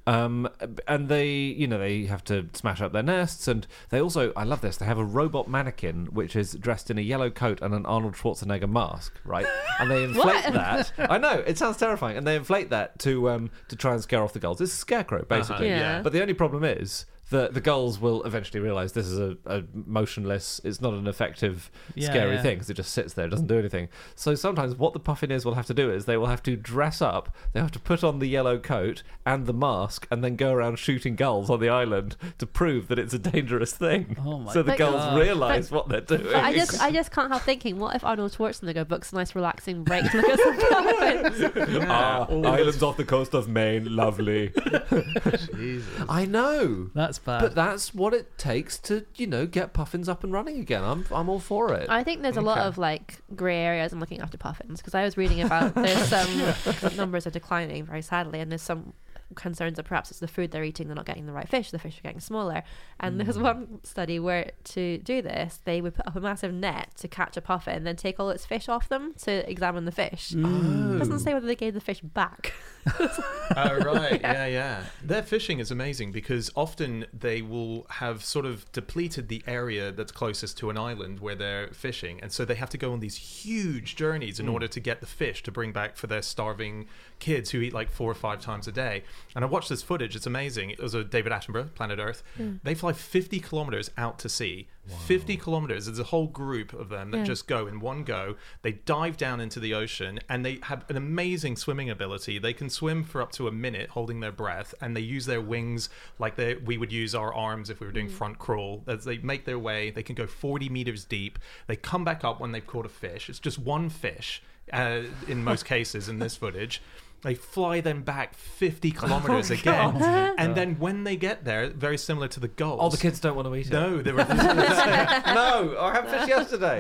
And they have to smash up their nests, and they also, I love this, they have a robot mannequin which is dressed in a yellow coat and an Arnold Schwarzenegger mask, right? And they inflate that. I know, it sounds terrifying, and they inflate that to try and scare off the gulls. It's a scarecrow, basically. Yeah. But the only problem is the gulls will eventually realise this is a motionless, it's not an effective, scary thing, because it just sits there, it doesn't do anything. So sometimes what the puffineers will have to do is they will have to dress up, they have to put on the yellow coat and the mask, and then go around shooting gulls on the island to prove that it's a dangerous thing. Oh my so the gulls God. realise what they're doing. But I just can't help thinking, what if Arnold Schwarzenegger books a nice relaxing break to look at some puffins? Islands off the coast of Maine, lovely. Jesus. I know. That's bad. But that's what it takes to, get puffins up and running again. I'm all for it. I think there's a lot of grey areas in looking after puffins, because I was reading about there's some numbers are declining very sadly, and there's some concerns that perhaps it's the food they're eating, they're not getting the right fish, the fish are getting smaller. And there's one study where to do this they would put up a massive net to catch a puffin and then take all its fish off them to examine the fish. It doesn't say whether they gave the fish back. Oh, right. Yeah. Their fishing is amazing because often they will have sort of depleted the area that's closest to an island where they're fishing. And so they have to go on these huge journeys in order to get the fish to bring back for their starving kids who eat like 4 or 5 times a day. And I watched this footage. It's amazing. It was a David Attenborough, Planet Earth. They fly 50 kilometers out to sea. Wow. 50 kilometers. There's a whole group of them that just go in one go. They dive down into the ocean and they have an amazing swimming ability. They can swim for up to a minute holding their breath, and they use their wings like we would use our arms if we were doing front crawl. As they make their way, they can go 40 meters deep. They come back up when they've caught a fish. It's just one fish in most cases in this footage. They fly them back 50 kilometers again. And then when they get there, very similar to the gulls. Oh, the kids don't want to eat it. No, there were No, I had fish yesterday.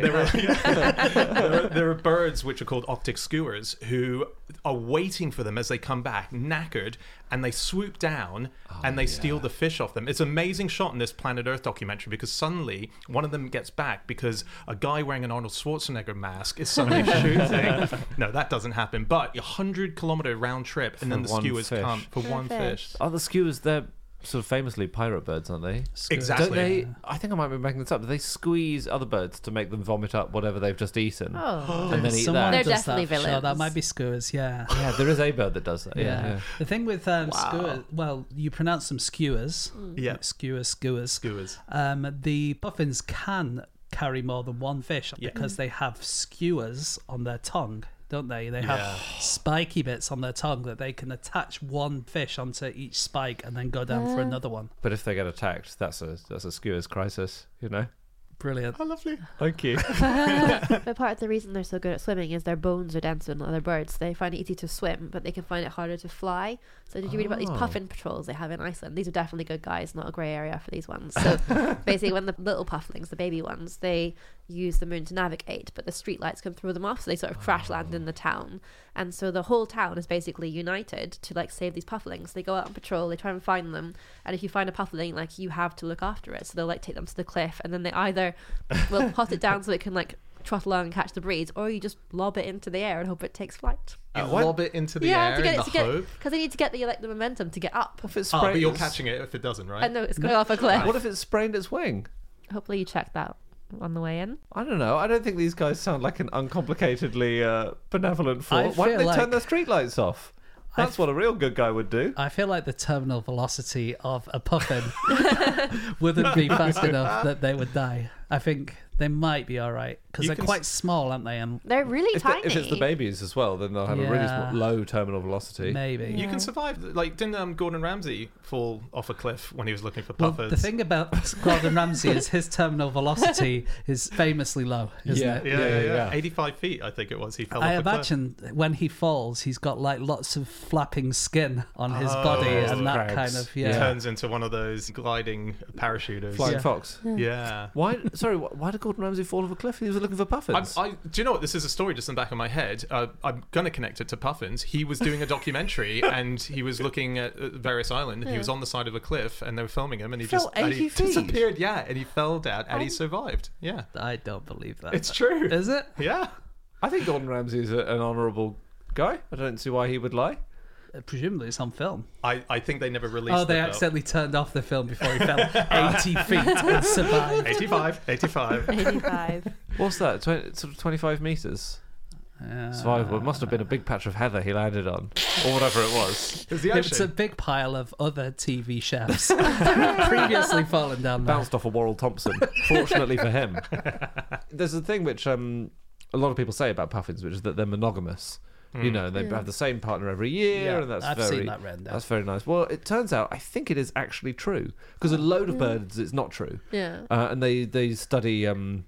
there are birds which are called Arctic skuas who are waiting for them as they come back, knackered, and they swoop down and they steal the fish off them. It's an amazing shot in this Planet Earth documentary because suddenly one of them gets back because a guy wearing an Arnold Schwarzenegger mask is suddenly shooting. No, that doesn't happen. But 100-kilometer round trip, and then the skuas come for one fish. Oh, the skuas, they're sort of famously pirate birds, aren't they? Exactly. Don't they? I think I might be making this up. Do they squeeze other birds to make them vomit up whatever they've just eaten? Oh. And then eat Someone that? They're does definitely that for sure. villains. That might be skuas, yeah. Yeah, there is a bird that does that. Yeah. The thing with skuas, well, you pronounce them skewers. Yeah. Skuas. Skuas. The puffins can carry more than one fish because they have skewers on their tongue, don't they? They have spiky bits on their tongue that they can attach one fish onto each spike and then go down for another one. But if they get attacked, that's a skua's crisis, Brilliant. Oh, lovely. Thank you. But part of the reason they're so good at swimming is their bones are denser than other birds. They find it easy to swim, but they can find it harder to fly. So did you read about these puffin patrols they have in Iceland? These are definitely good guys, not a grey area for these ones. So basically when the little pufflings, the baby ones, they use the moon to navigate, but the street lights can throw them off, so they sort of crash land in the town. And so the whole town is basically united to save these pufflings. They go out on patrol, they try and find them, and if you find a puffling, you have to look after it. So they'll take them to the cliff, and then they either will pot it down so it can trot along and catch the breeze, or you just lob it into the air and hope it takes flight. Lob it into the air in the hope. Because they need to get the momentum to get up. If it's But you're catching it if it doesn't, right? I know it's going off a cliff. What if it sprained its wing? Hopefully you check that on the way in. I don't know. I don't think these guys sound like an uncomplicatedly benevolent force. Why don't they turn their streetlights off? That's what a real good guy would do. I feel like the terminal velocity of a puffin wouldn't be fast enough that they would die. I think They might be all right because You they're can quite small, aren't they? And They're really tiny. If it's the babies as well, then they'll have a really Yeah. low terminal velocity. maybe. You can survive. Like, didn't Gordon Ramsay fall off a cliff when he was looking for Well, puffins? the thing about Gordon Ramsay is his terminal velocity is famously low, isn't Yeah. it? yeah. 85 feet, I think it was. He fell I off a cliff. imagine when he falls, he's got like lots of flapping skin on his body and that crabs. kind of He yeah. turns into one of those gliding parachuters. Flying Yeah. fox. Yeah. Why? Sorry, why did Gordon Ramsay fall off a cliff? He was looking for puffins. Do you know what? This is a story just in the back of my head. I'm going to connect it to puffins. He was doing a documentary and he was looking at Various Island. He was on the side of a cliff and they were filming him and he Fell 80 he feet. disappeared. Yeah, and he fell down and he survived. Yeah. I don't believe that. It's true. Is it? Yeah. I think Gordon Ramsay is an honourable guy. I don't see why he would lie. Presumably it's on film. I think they never released Oh, they it, though. accidentally turned off the film before he fell 80 feet and survived. 85. 85. What's that? Sort of 25 metres? Survivable. It must have been a big patch of heather he landed on, or whatever it was. It was the It's a ocean. big pile of other TV chefs previously fallen down there. Bounced off a Worrell Thompson. Fortunately for him. There's a thing which a lot of people say about puffins, which is that they're monogamous. You know, they have the same partner every year, Yeah, and that's I've very seen that written down. that's very nice. Well, it turns out I think it is actually true because a load of birds it's not true. Yeah. And they study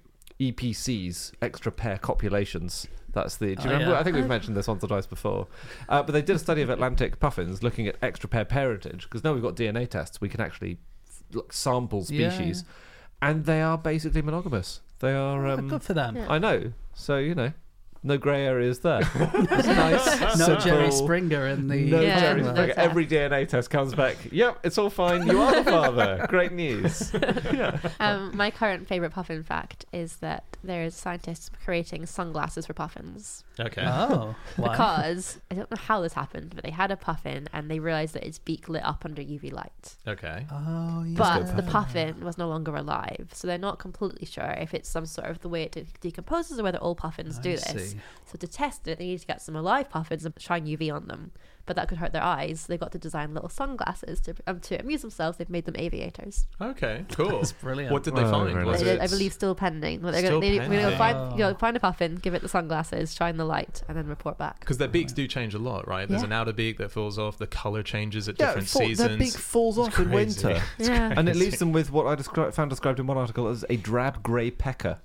EPCs, extra pair copulations. That's the. Do you remember? yeah. I think we've mentioned this once or twice before. But they did a study of Atlantic puffins looking at extra pair parentage because now we've got DNA tests. We can actually sample species, and they are basically monogamous. They are. Good for them. I know. So no grey areas there. It's nice. No simple. Jerry Springer in the No Yeah, Jerry no Springer. test. Every DNA test comes back. Yep, it's all fine. You are the father. Great news. Yeah. My current favourite puffin fact is that there's scientists creating sunglasses for puffins. Okay. Oh, why? Because, I don't know how this happened, but they had a puffin and they realised that its beak lit up under UV light. Okay. Oh, yeah. But the puffin was no longer alive, so they're not completely sure if it's some sort of the way it decomposes or whether all puffins do I this. see. So to test it, they need to get some alive puffins and shine UV on them. But that could hurt their eyes. So they got to design little sunglasses to amuse themselves. They've made them aviators. Okay. Cool. That's brilliant. What did they Oh, find? very Was nice. it? I believe still pending. But they're Still going to pending. find a puffin, give it the sunglasses, shine the light, and then report back. Because their beaks do change a lot, right? There's Yeah. an outer beak that falls off. The color changes at Yeah, different seasons. their beak falls off in crazy. winter. Yeah. And it leaves them with what I found described in one article as a drab grey pecker.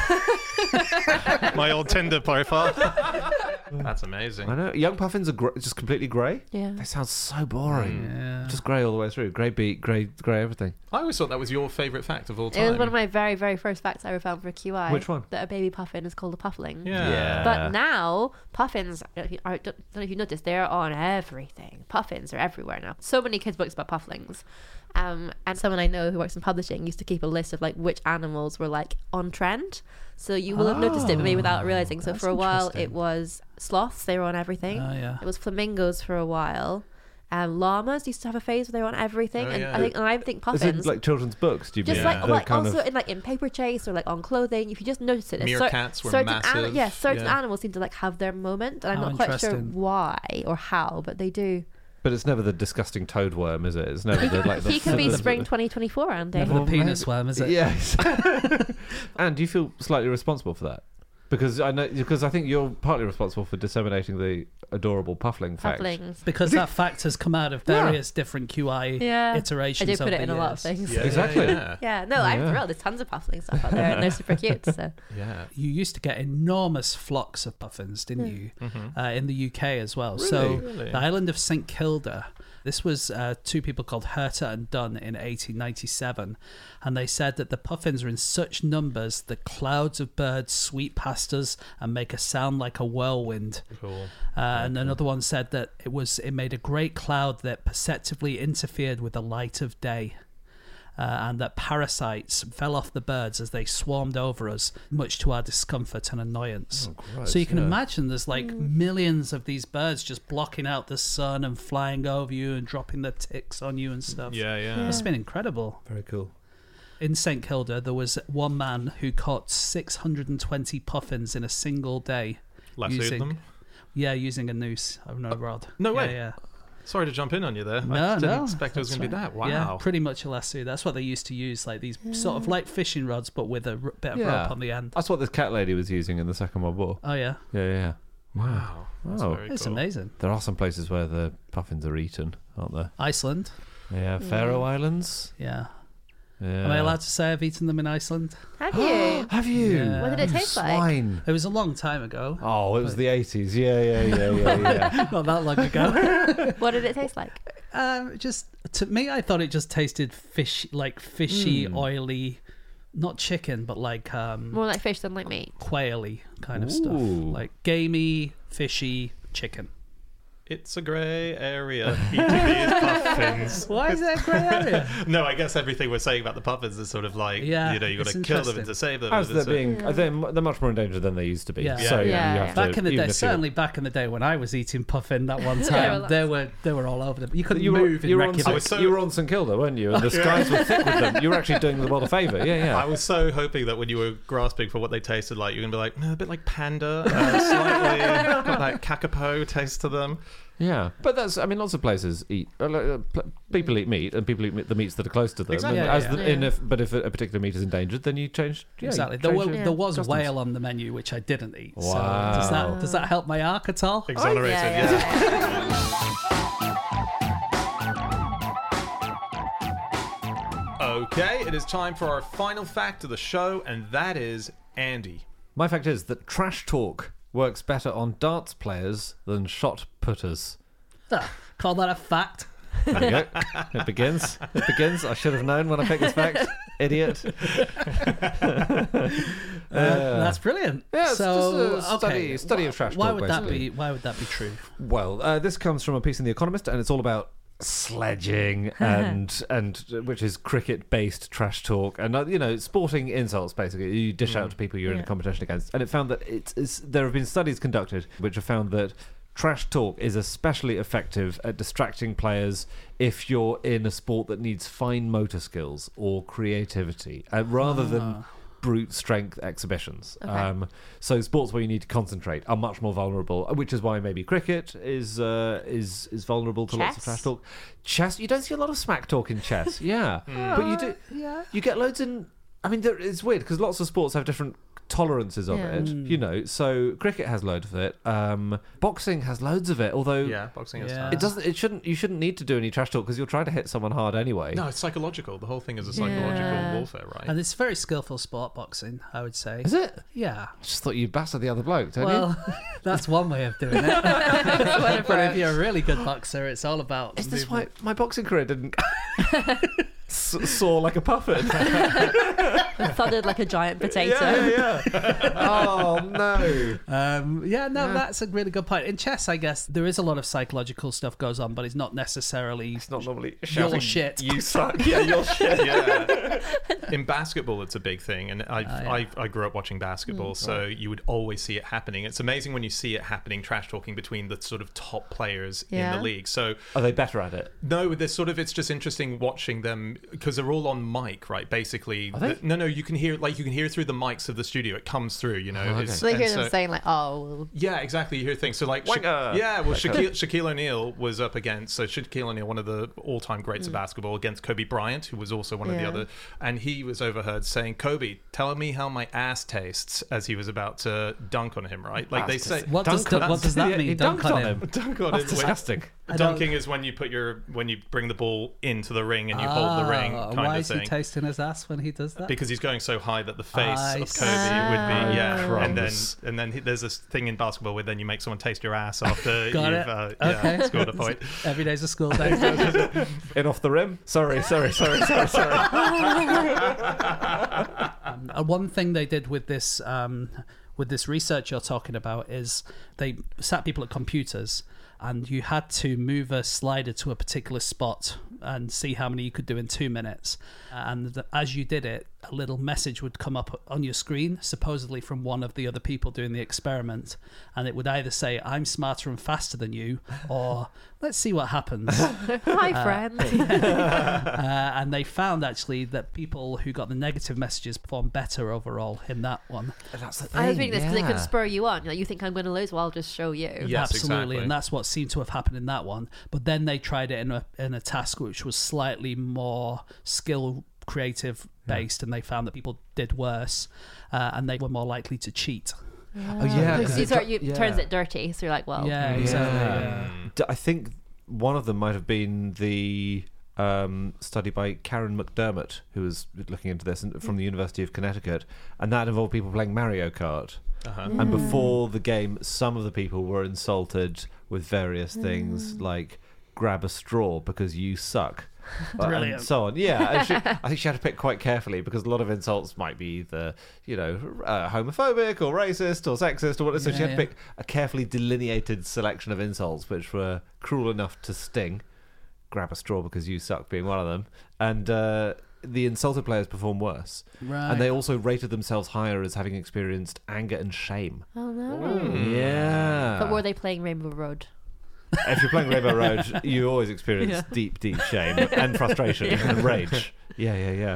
My old Tinder profile. That's amazing. I know. Young puffins are just completely grey. Yeah. They sound so boring. Yeah. Just grey all the way through. Grey beak, grey everything. I always thought that was your favourite fact of all It time. was one of my very, very first facts I ever found for QI. Which one? That a baby puffin is called a puffling. Yeah. But now, puffins, I don't know if you noticed, they're on everything. Puffins are everywhere now. So many kids' books about pufflings. And someone I know who works in publishing used to keep a list of like which animals were like on trend. So you will have noticed it maybe without realizing. So that's for a while interesting. it was sloths, they were on everything. Oh, yeah. It was flamingos for a while. Llamas used to have a phase where they were on everything. Oh, and yeah. I think Is it puffins like children's books? Do you just mean? like The like kind also of- in like in paper chase or like on clothing, if you just notice it, there's Meerkats were certain massive, certain yeah. animals seem to like have their moment, and I'm How not quite sure interesting. why or how, but they do. But it's never the disgusting toad worm, is it? It's never the like the. He could be the- spring 2024, Andy. Never the penis worm, is it? Yes. And do you feel slightly responsible for that? Because I think you're partly responsible for disseminating the adorable puffling fact. Pufflings. Because that fact has come out of various different QI Yeah. iterations. I do put over it in the a lot of years. things. Yeah, Exactly. Yeah. Yeah, no, I'm Yeah. thrilled. There's tons of puffling stuff out there, and they're super cute. So Yeah. You used to get enormous flocks of puffins, didn't you? In the UK as well. Really? So Really? the island of St Kilda. This was two people called Herta and Dunn in 1897, and they said that the puffins are in such numbers that clouds of birds sweep past us and make a sound like a whirlwind. Cool. And another one said that it made a great cloud that perceptibly interfered with the light of day. And that parasites fell off the birds as they swarmed over us, much to our discomfort and annoyance. So you can imagine there's like millions of these birds just blocking out the sun and flying over you and dropping their ticks on you and stuff. Yeah, yeah. It's been incredible. Very cool. In St Kilda, there was one man who caught 620 puffins in a single day. Lassoed them? Yeah, using a noose of no rod. No Yeah, way. Yeah. Sorry to jump in on you there. No, I didn't no, expect it was that's going to be right. that. Wow. Yeah, pretty much a lasso. That's what they used to use, like these sort of like fishing rods, but with a bit of rope on the end. That's what this cat lady was using in the Second World War. Oh yeah, Yeah. Wow. That's Oh. very it's cool. amazing. There are some places where the puffins are eaten, aren't there? Iceland. Yeah, Faroe Islands. Yeah. Yeah. Am I allowed to say I've eaten them in Iceland? Have you? Have you? Yeah. What did it You taste like? swine. It was a long time ago. Oh, it was the 80s. Yeah. Not that long ago. What did it taste like? Just to me, I thought it just tasted fishy, oily, not chicken, but like More like fish than like meat. quaily kind of stuff, Ooh. like gamey, fishy chicken. It's a grey area eating these puffins. Why is that a grey area? No, I guess everything we're saying about the puffins is sort of like, Yeah, you know, you've got it's to kill them interesting. and to save them. As and they're it's being, they're much more in danger than they used to be. Yeah. So Yeah. you have Back to, in the even day, if you- certainly back in the day when I was eating puffin that one time, they were all over them. You couldn't You were, move in you, were on, Reykjavik. so- you were on St Kilda, weren't you? And the skies were thick with them. You were actually doing the world a favour. Yeah. I was so hoping that when you were grasping for what they tasted like, you're going to be like, no, a bit like panda, slightly got that kakapo taste to them. Yeah, but that's, I mean, lots of places eat, people eat meat, and people eat the meats that are close to them. Exactly. And Yeah, but if a particular meat is endangered, then you change. Yeah, Exactly. you change your There was customs. whale on the menu, which I didn't eat. Wow. So does that help my arc at all? Exonerated, yeah. Okay, it is time for our final fact of the show, and that is Andy. My fact is that trash talk works better on darts players than shot putters. Call that a fact. There we go. It begins. I should have known when I picked this fact. Idiot. That's brilliant. Yeah, it's so just a study of trash why talk, would that basically. be? Why would that be true? Well, this comes from a piece in The Economist, and it's all about sledging and which is cricket-based trash talk, and sporting insults. Basically, you dish out to people you're in a competition against, and it found that there have been studies conducted which have found that trash talk is especially effective at distracting players if you're in a sport that needs fine motor skills or creativity, rather than brute strength exhibitions. Okay. So sports where you need to concentrate are much more vulnerable, which is why maybe cricket is vulnerable to lots of trash talk. Chess, you don't see a lot of smack talk in chess. Yeah, but you do. Yeah, you get loads in. I mean, it's weird because lots of sports have different tolerances of it, so cricket has loads of it, boxing has loads of it, although Boxing is you shouldn't need to do any trash talk because you'll try to hit someone hard anyway. No, it's psychological. The whole thing is a psychological warfare, right? And it's very skillful sport, boxing, I would say. Is it? Yeah. I just thought you'd bastard the other bloke, don't you? Well, that's one way of doing it. But if you're a really good boxer, it's all about. Is this movement. why my boxing career didn't soar like a puffin? Thudded like a giant potato. Oh no. That's a really good point. In chess, I guess there is a lot of psychological stuff goes on, but it's not necessarily. It's not normally your shouting, shit. You suck. Yeah, your shit. Yeah. In basketball, it's a big thing, and I grew up watching basketball, so you would always see it happening. It's amazing when you see it happening, trash talking between the sort of top players in the league. So Are they better at it? no, there's sort of, it's just interesting watching them because they're all on mic, right? Basically, no, you can hear through the mics of the studio. It comes through, you know. okay. So they hear them saying like, "Oh, well, Yeah, exactly. You hear things. So like, Wanker! Shaquille O'Neal was up against, Shaquille O'Neal, one of the all-time greats of basketball, against Kobe Bryant, who was also one of the other, and he was overheard saying, "Kobe, tell me how my ass tastes," as he was about to dunk on him, right? Like they say, What does that mean? He Dunk dunked on him. dunk on That's him. disgusting. Dunking is when you bring the ball into the ring and you hold the ring, kind Why of is thing. he tasting his ass when he does that? Because he's going so high that the face I of see. Kobe would be, Crumbs. and then there's this thing in basketball where then you make someone taste your ass after Got you've it. Okay. scored a point. Every day's a school day. In off the rim. Sorry. One thing they did with this research you're talking about is they sat people at computers and you had to move a slider to a particular spot and see how many you could do in 2 minutes. And as you did it, a little message would come up on your screen, supposedly from one of the other people doing the experiment, and it would either say, "I'm smarter and faster than you," or "Let's see what happens." Hi, friend. And they found actually that people who got the negative messages performed better overall in that one. That's the thing. I was reading this because it could spur you on. You think I'm going to lose? Well, I'll just show you. Yes, Absolutely, exactly. and that's what seemed to have happened in that one. But then they tried it in a task which was slightly more skill creative based, and they found that people did worse, and they were more likely to cheat. Oh yeah, Because because it turns it dirty. So you're like, well, Yeah, exactly. Yeah. I think one of them might have been the study by Karen McDermott, who was looking into this from the University of Connecticut, and that involved people playing Mario Kart. And before the game, some of the people were insulted with various things like "grab a straw because you suck." Brilliant. And so on. Yeah, and I think she had to pick quite carefully, because a lot of insults might be either, homophobic or racist or sexist or whatever. So she had to pick a carefully delineated selection of insults which were cruel enough to sting. Grab a straw because you suck being one of them. And the insulted players perform worse. Right. And they also rated themselves higher as having experienced anger and shame. oh no. Yeah. But were they playing Rainbow Road? If you're playing Rainbow Road, you always experience deep shame and frustration and rage. Yeah.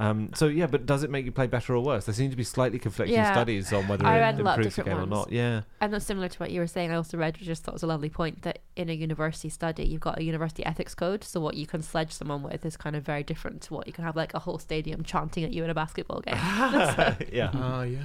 But does it make you play better or worse? There seem to be slightly conflicting studies on whether I it read a lot of improves the game different or ones. not. Yeah. And that's similar to what you were saying. I also read, which I just thought was a lovely point, that in a university study, you've got a university ethics code. So what you can sledge someone with is kind of very different to what you can have like a whole stadium chanting at you in a basketball game. Yeah. Oh, yeah.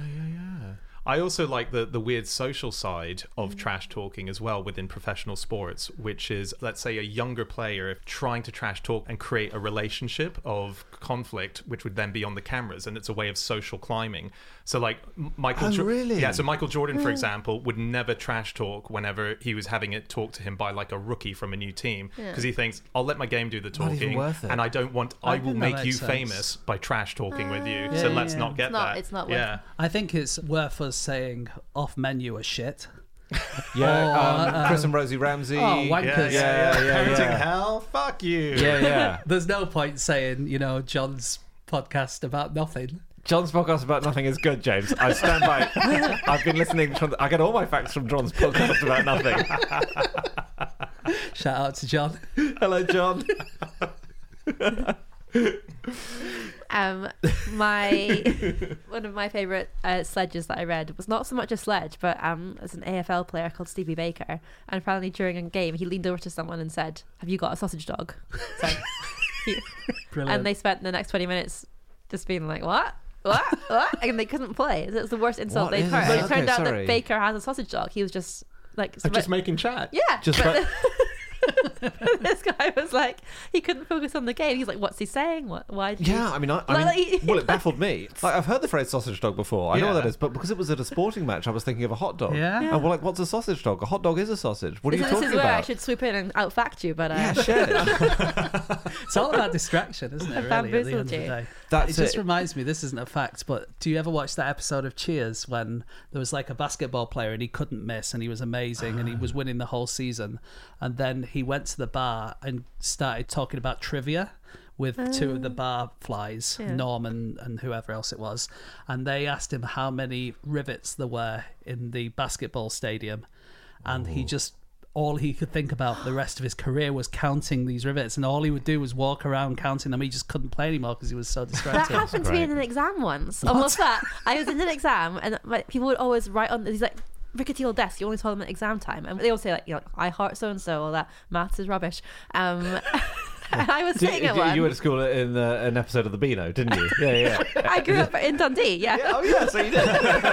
I also like the weird social side of trash talking as well within professional sports, which is, let's say, a younger player trying to trash talk and create a relationship of conflict, which would then be on the cameras, and it's a way of social climbing. So like Michael really? Yeah, so Michael Jordan, for example, would never trash talk whenever he was having it talked to him by like a rookie from a new team, because he thinks, I'll let my game do the Not even talking, worth it. and I will think that make makes you sense. famous by trash talking with you. Yeah, So let's yeah. not get that. It's not worth yeah. it. I think it's worth us saying off menu as shit. Yeah. Chris and Rosie Ramsey. Oh, wankers. Yeah. Parenting hell, fuck you. Yeah. There's no point saying, John's podcast about nothing. John's podcast about nothing is good, James. I stand by. I've been listening. I get all my facts from John's podcast about nothing. Shout out to John. Hello, John. One of my favorite sledges that I read was not so much a sledge, but as an AFL player called Stevie Baker, and apparently during a game he leaned over to someone and said, "Have you got a sausage dog?" So Brilliant. and they spent the next 20 minutes just being like, what, and they couldn't play. It was the worst insult What they'd is heard. it? It turned out Sorry. that Baker has a sausage dog. He was just like, Just making chat. yeah, Just but like- this guy was like, he couldn't focus on the game. He's like, what's he saying? Why did Yeah, I mean, it baffled me. Like, I've heard the phrase sausage dog before. I know what Yeah. that is, but because it was at a sporting match, I was thinking of a hot dog. Yeah. And we're like, what's a sausage dog? A hot dog is a sausage. What are you this talking is where I about? should swoop in and outfact you, but Yeah, shit. It's all about distraction, isn't it, really, at the end of the bamboozled you. day? That's It just it. reminds me, this isn't a fact, but do you ever watch that episode of Cheers when there was like a basketball player and he couldn't miss and he was amazing and he was winning the whole season, and then he went to the bar and started talking about trivia with two of the bar flies, Norm and whoever else it was, and they asked him how many rivets there were in the basketball stadium, and he just, all he could think about for the rest of his career was counting these rivets, and all he would do was walk around counting them. He just couldn't play anymore because he was so that distracted. happened to me in an exam once. Almost that. I was in an exam and people would always write on these like rickety old desks. You only saw them at exam time, and they all say like, I heart so and so, all that maths is rubbish. And I was sitting at one. You went to school in an episode of The Beano, didn't you? Yeah. I grew up in Dundee. Yeah. Oh yeah, so you did.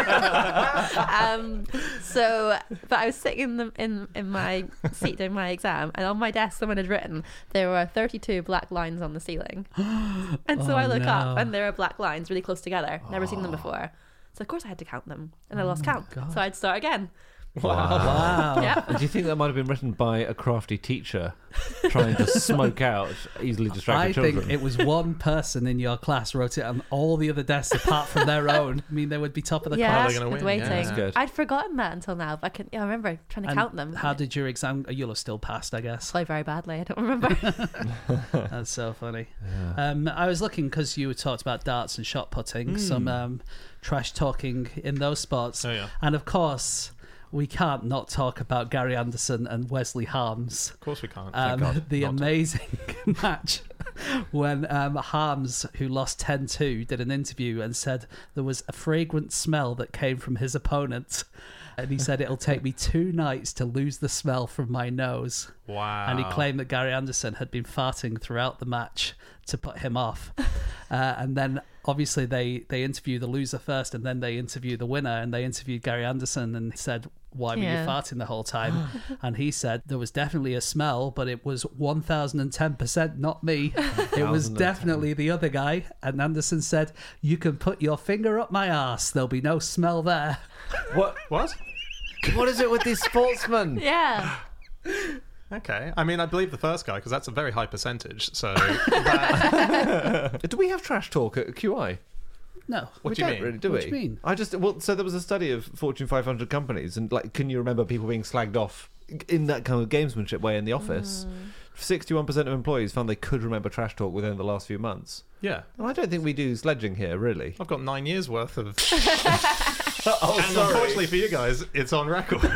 But I was sitting in my seat doing my exam, and on my desk someone had written there were 32 black lines on the ceiling. And so I look up and there are black lines really close together. Never seen them before. So of course I had to count them, and I lost count. God. So I'd start again. Wow. Yeah. And do you think that might have been written by a crafty teacher trying to smoke out easily distracted I children? think it was one person in your class wrote it on all the other desks apart from their own. I mean, they would be top of the Yeah, class. they're gonna with win, yeah. waiting. That's good. I'd forgotten that until now, but I remember trying to And count them. How did your exam? You'll have still passed, I guess. Play very badly. I don't remember. That's so funny. I was looking because you talked about darts and shot putting, some trash talking in those sports. Oh, yeah. And of course, we can't not talk about Gary Anderson and Wesley Harms. Of course we can't. The amazing match when Harms, who lost 10-2, did an interview and said there was a fragrant smell that came from his opponent. And he said, it'll take me 2 nights to lose the smell from my nose. Wow. And he claimed that Gary Anderson had been farting throughout the match to put him off. And then obviously they interview the loser first and then they interview the winner, and they interviewed Gary Anderson and said, why were you farting the whole time? And he said there was definitely a smell, but it was 1010% not me. It was definitely the other guy. And Anderson said, you can put your finger up my arse, there'll be no smell there. What? What? What is it with these sportsmen? Yeah. Okay. I mean, I believe the first guy because that's a very high percentage. So Do we have trash talk at QI? No. What do you don't mean? really, do What we? do you mean? So there was a study of Fortune 500 companies, and like, can you remember people being slagged off in that kind of gamesmanship way in the office? 61% of employees found they could remember trash talk within the last few months. yeah. And I don't think we do sledging here, really. I've got 9 years worth of. Oh, And unfortunately for you guys, it's on record. Cue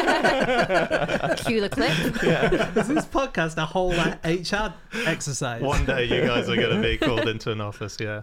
the clip. Is this podcast a whole HR exercise? One day you guys are going to be called into an office, yeah.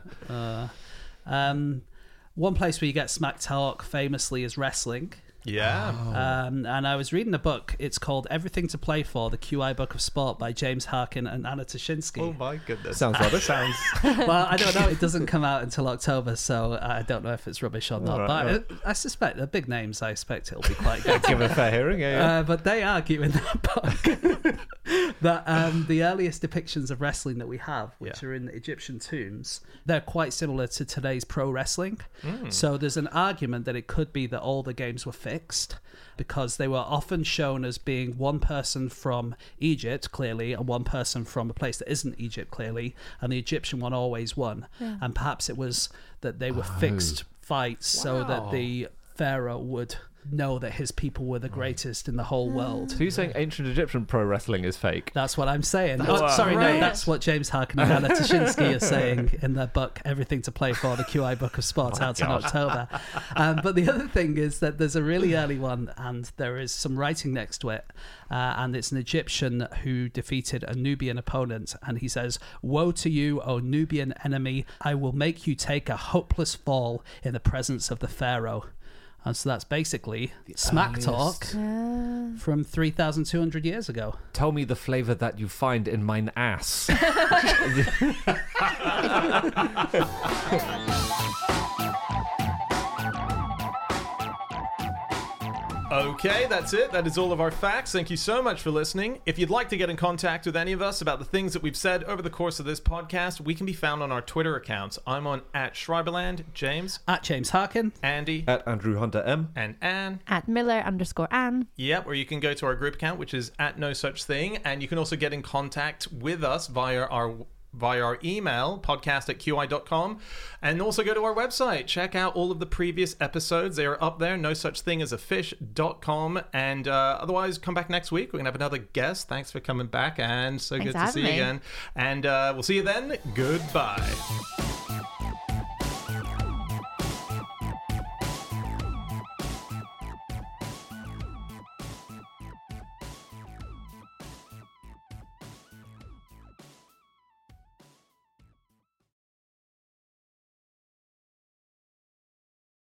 One place where you get smack talk famously is wrestling. Yeah. And I was reading a book. It's called Everything to Play For, the QI Book of Sport by James Harkin and Anna Toshinsky. Oh my goodness. Sounds rubbish. Sounds. Well, I don't know. It doesn't come out until October, so I don't know if it's rubbish or not. Right, but I suspect they're big names. I expect it'll be quite good. Give it a fair hearing, yeah. But they argue in that book that the earliest depictions of wrestling that we have, which are in the Egyptian tombs, they're quite similar to today's pro wrestling. So there's an argument that it could be that all the games were fixed because they were often shown as being one person from Egypt, clearly, and one person from a place that isn't Egypt, clearly, and the Egyptian one always won. And perhaps it was that they were fixed fights so that the pharaoh would know that his people were the greatest in the whole world. So you're saying ancient Egyptian pro wrestling is fake? That's what I'm saying. No, right. that's what James Harkin and Anna Toshinsky are saying in their book, Everything to Play For, the QI Book of Sport, out in October. But the other thing is that there's a really early one, and there is some writing next to it, and it's an Egyptian who defeated a Nubian opponent, and he says, "Woe to you, O Nubian enemy, I will make you take a hopeless fall in the presence of the Pharaoh." And so that's basically smack talk from 3,200 years ago. Tell me the flavour that you find in mine ass. Okay, that's it. That is all of our facts. Thank you so much for listening. If you'd like to get in contact with any of us about the things that we've said over the course of this podcast, we can be found on our Twitter accounts. I'm on @Schreiberland, James, At James Harkin. Andy, At Andrew Hunter M. and Anne. At Miller_Ann. Yep, or you can go to our group account, which is @NoSuchThing, and you can also get in contact with us via our email, podcast@qi.com, and also go to our website. Check out all of the previous episodes. They are up there, nosuchthingasafish.com, and otherwise, come back next week. We're going to have another guest. Thanks for coming back, and so Thanks good for to see having you me. again. And we'll see you then. Goodbye.